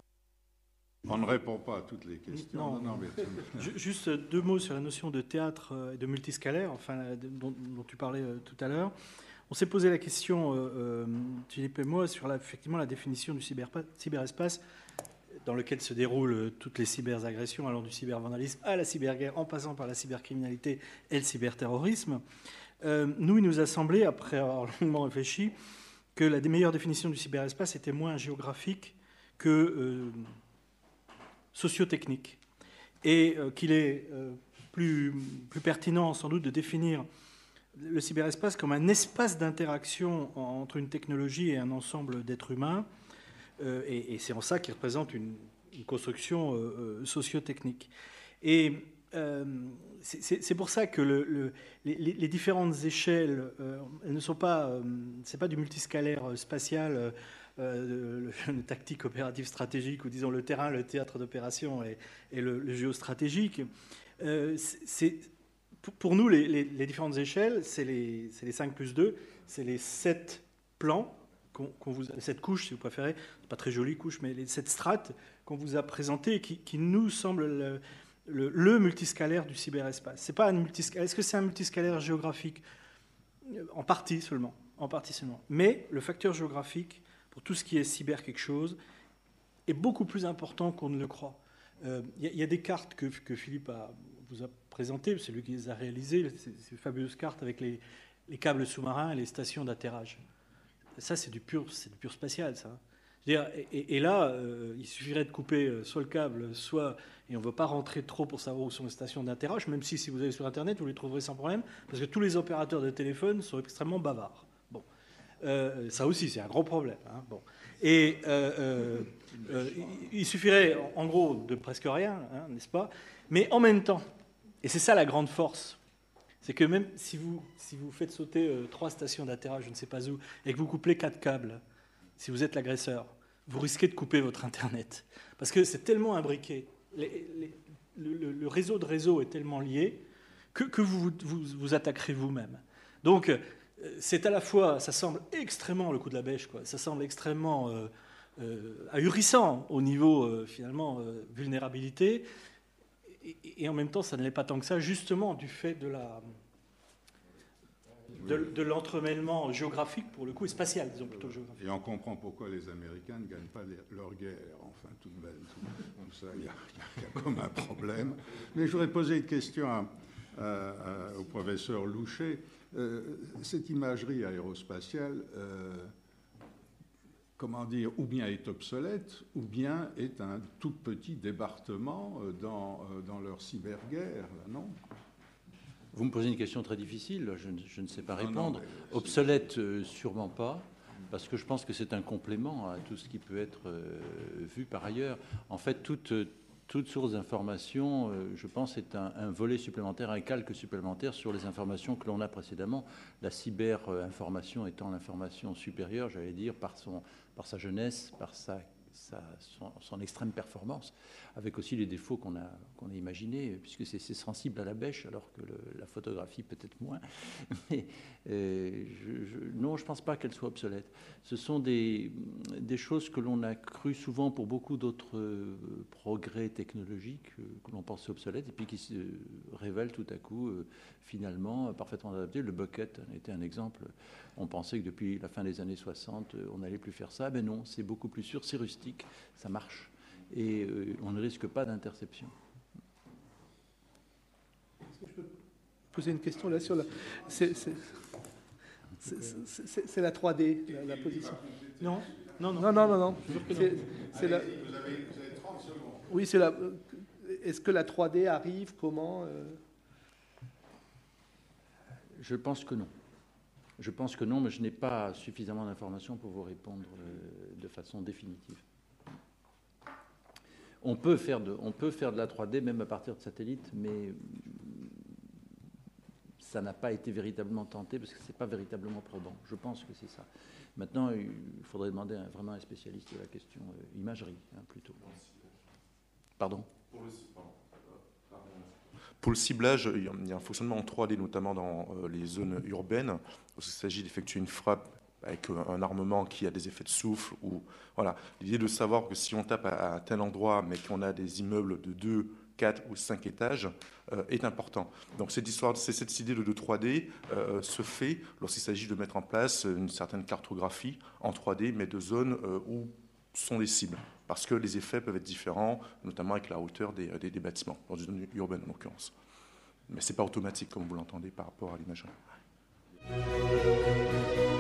On ne répond pas à toutes les questions. Non, non, non mais... Juste deux mots sur la notion de théâtre et de multiscalaire, enfin, dont, dont tu parlais tout à l'heure. On s'est posé la question, euh, Philippe et moi, sur la, effectivement la définition du cyber, cyberespace dans lequel se déroulent toutes les cyberagressions, allant du cybervandalisme à la cyberguerre, en passant par la cybercriminalité et le cyberterrorisme. Euh, nous, il nous a semblé, après avoir longuement réfléchi, que la meilleure définition du cyberespace était moins géographique que euh, sociotechnique, et euh, qu'il est euh, plus, plus pertinent sans doute de définir le cyberespace comme un espace d'interaction entre une technologie et un ensemble d'êtres humains, euh, et, et c'est en ça qu'il représente une, une construction euh, sociotechnique. Et euh, c'est pour ça que le, le, les, les différentes échelles, euh, elles ne sont pas, euh, c'est pas du multiscalaire spatial, euh, le, le tactique opératif stratégique, ou disons le terrain, le théâtre d'opération et, et le, le géostratégique. Euh, c'est Pour nous, les, les, les différentes échelles, c'est les, les cinq plus deux, c'est les sept plans, qu'on qu'on vous, les sept couches, si vous préférez, pas très jolies couches, mais les sept strates qu'on vous a présentées, qui, qui nous semblent le, le, le multiscalaire du cyberespace. C'est pas un multiscalaire. Est-ce que c'est un multiscalaire géographique? En partie seulement, en partie seulement. Mais le facteur géographique, pour tout ce qui est cyber quelque chose, est beaucoup plus important qu'on ne le croit. Il euh, y, y a des cartes que, que Philippe a, vous a présentées, c'est lui qui les a réalisées, ces fabuleuses cartes avec les, les câbles sous-marins et les stations d'atterrage. Ça, c'est du pur, c'est du pur spatial, ça. Je veux dire, et, et là, euh, il suffirait de couper soit le câble, soit... Et on ne veut pas rentrer trop pour savoir où sont les stations d'atterrage, même si, si vous allez sur Internet, vous les trouverez sans problème, parce que tous les opérateurs de téléphone sont extrêmement bavards. Bon. Euh, ça aussi, c'est un gros problème. Hein. Bon. Et euh, euh, euh, il suffirait, en gros, de presque rien, hein, n'est-ce pas? Mais en même temps, et c'est ça la grande force, c'est que même si vous, si vous faites sauter euh, trois stations d'atterrage, je ne sais pas où, et que vous couplez quatre câbles, si vous êtes l'agresseur, vous risquez de couper votre Internet. Parce que c'est tellement imbriqué, les, les, le, le réseau de réseaux est tellement lié que, que vous, vous vous attaquerez vous-même. Donc, c'est à la fois, ça semble extrêmement, le coup de la bêche, quoi, ça semble extrêmement euh, euh, ahurissant au niveau, euh, finalement, euh, vulnérabilité, et, et en même temps, ça ne l'est pas tant que ça, justement, du fait de la... de, de l'entremêlement géographique, pour le coup, et spatial, disons plutôt géographique. Et on comprend pourquoi les Américains ne gagnent pas les, leur guerre. Enfin, tout de même, tout, tout ça, il y, y, y a comme un problème. Mais je voudrais poser une question à, à, à, au professeur Louchet. Euh, cette imagerie aérospatiale, euh, comment dire, ou bien est obsolète, ou bien est un tout petit débarquement dans, dans leur cyberguerre, là, non ? Vous me posez une question très difficile, je ne, je ne sais pas répondre. Non, non, Obsolète, euh, sûrement pas, parce que je pense que c'est un complément à tout ce qui peut être euh, vu par ailleurs. En fait, toute, toute source d'information, euh, je pense, est un, un volet supplémentaire, un calque supplémentaire sur les informations que l'on a précédemment. La cyber-information étant l'information supérieure, j'allais dire, par, son, par sa jeunesse, par sa sa, son, son extrême performance, avec aussi les défauts qu'on a, qu'on a imaginés, puisque c'est, c'est sensible à la bêche, alors que le, la photographie peut-être moins. Mais euh, je, je, non, je ne pense pas qu'elle soit obsolète. Ce sont des, des choses que l'on a cru souvent pour beaucoup d'autres euh, progrès technologiques euh, que l'on pensait obsolètes, et puis qui se révèlent tout à coup, euh, finalement, parfaitement adaptés. Le bucket était un exemple. On pensait que depuis la fin des années soixante, on n'allait plus faire ça. Mais non, c'est beaucoup plus sûr, c'est rustique, ça marche. Et euh, on ne risque pas d'interception. Est-ce que je peux poser une question là sur la... C'est, c'est, c'est, c'est, c'est la trois D, la, la position. Non, non, non. Non, non, non, non. C'est, c'est, c'est la... Vous avez, vous avez trente secondes. Oui, c'est la... Est-ce que la trois D arrive? Comment euh... Je pense que non. Je pense que non, mais je n'ai pas suffisamment d'informations pour vous répondre euh, de façon définitive. On peut faire de, on peut faire de la trois D même à partir de satellites, mais ça n'a pas été véritablement tenté parce que ce n'est pas véritablement probant. Je pense que c'est ça. Maintenant, il faudrait demander à, vraiment à un spécialiste de la question euh, imagerie, hein, plutôt. Pardon ? Pour le ciblage, il y a un fonctionnement en trois D, notamment dans les zones urbaines. Il s'agit d'effectuer une frappe avec un armement qui a des effets de souffle. Ou, voilà. L'idée de savoir que si on tape à, à tel endroit, mais qu'on a des immeubles de deux, quatre ou cinq étages, euh, est important. Donc cette histoire, c'est cette idée de, de trois D euh, se fait lorsqu'il s'agit de mettre en place une certaine cartographie en trois D, mais de zones euh, où sont les cibles, parce que les effets peuvent être différents, notamment avec la hauteur des, des, des bâtiments, dans une zone urbaine en l'occurrence. Mais ce n'est pas automatique, comme vous l'entendez, par rapport à l'imagerie.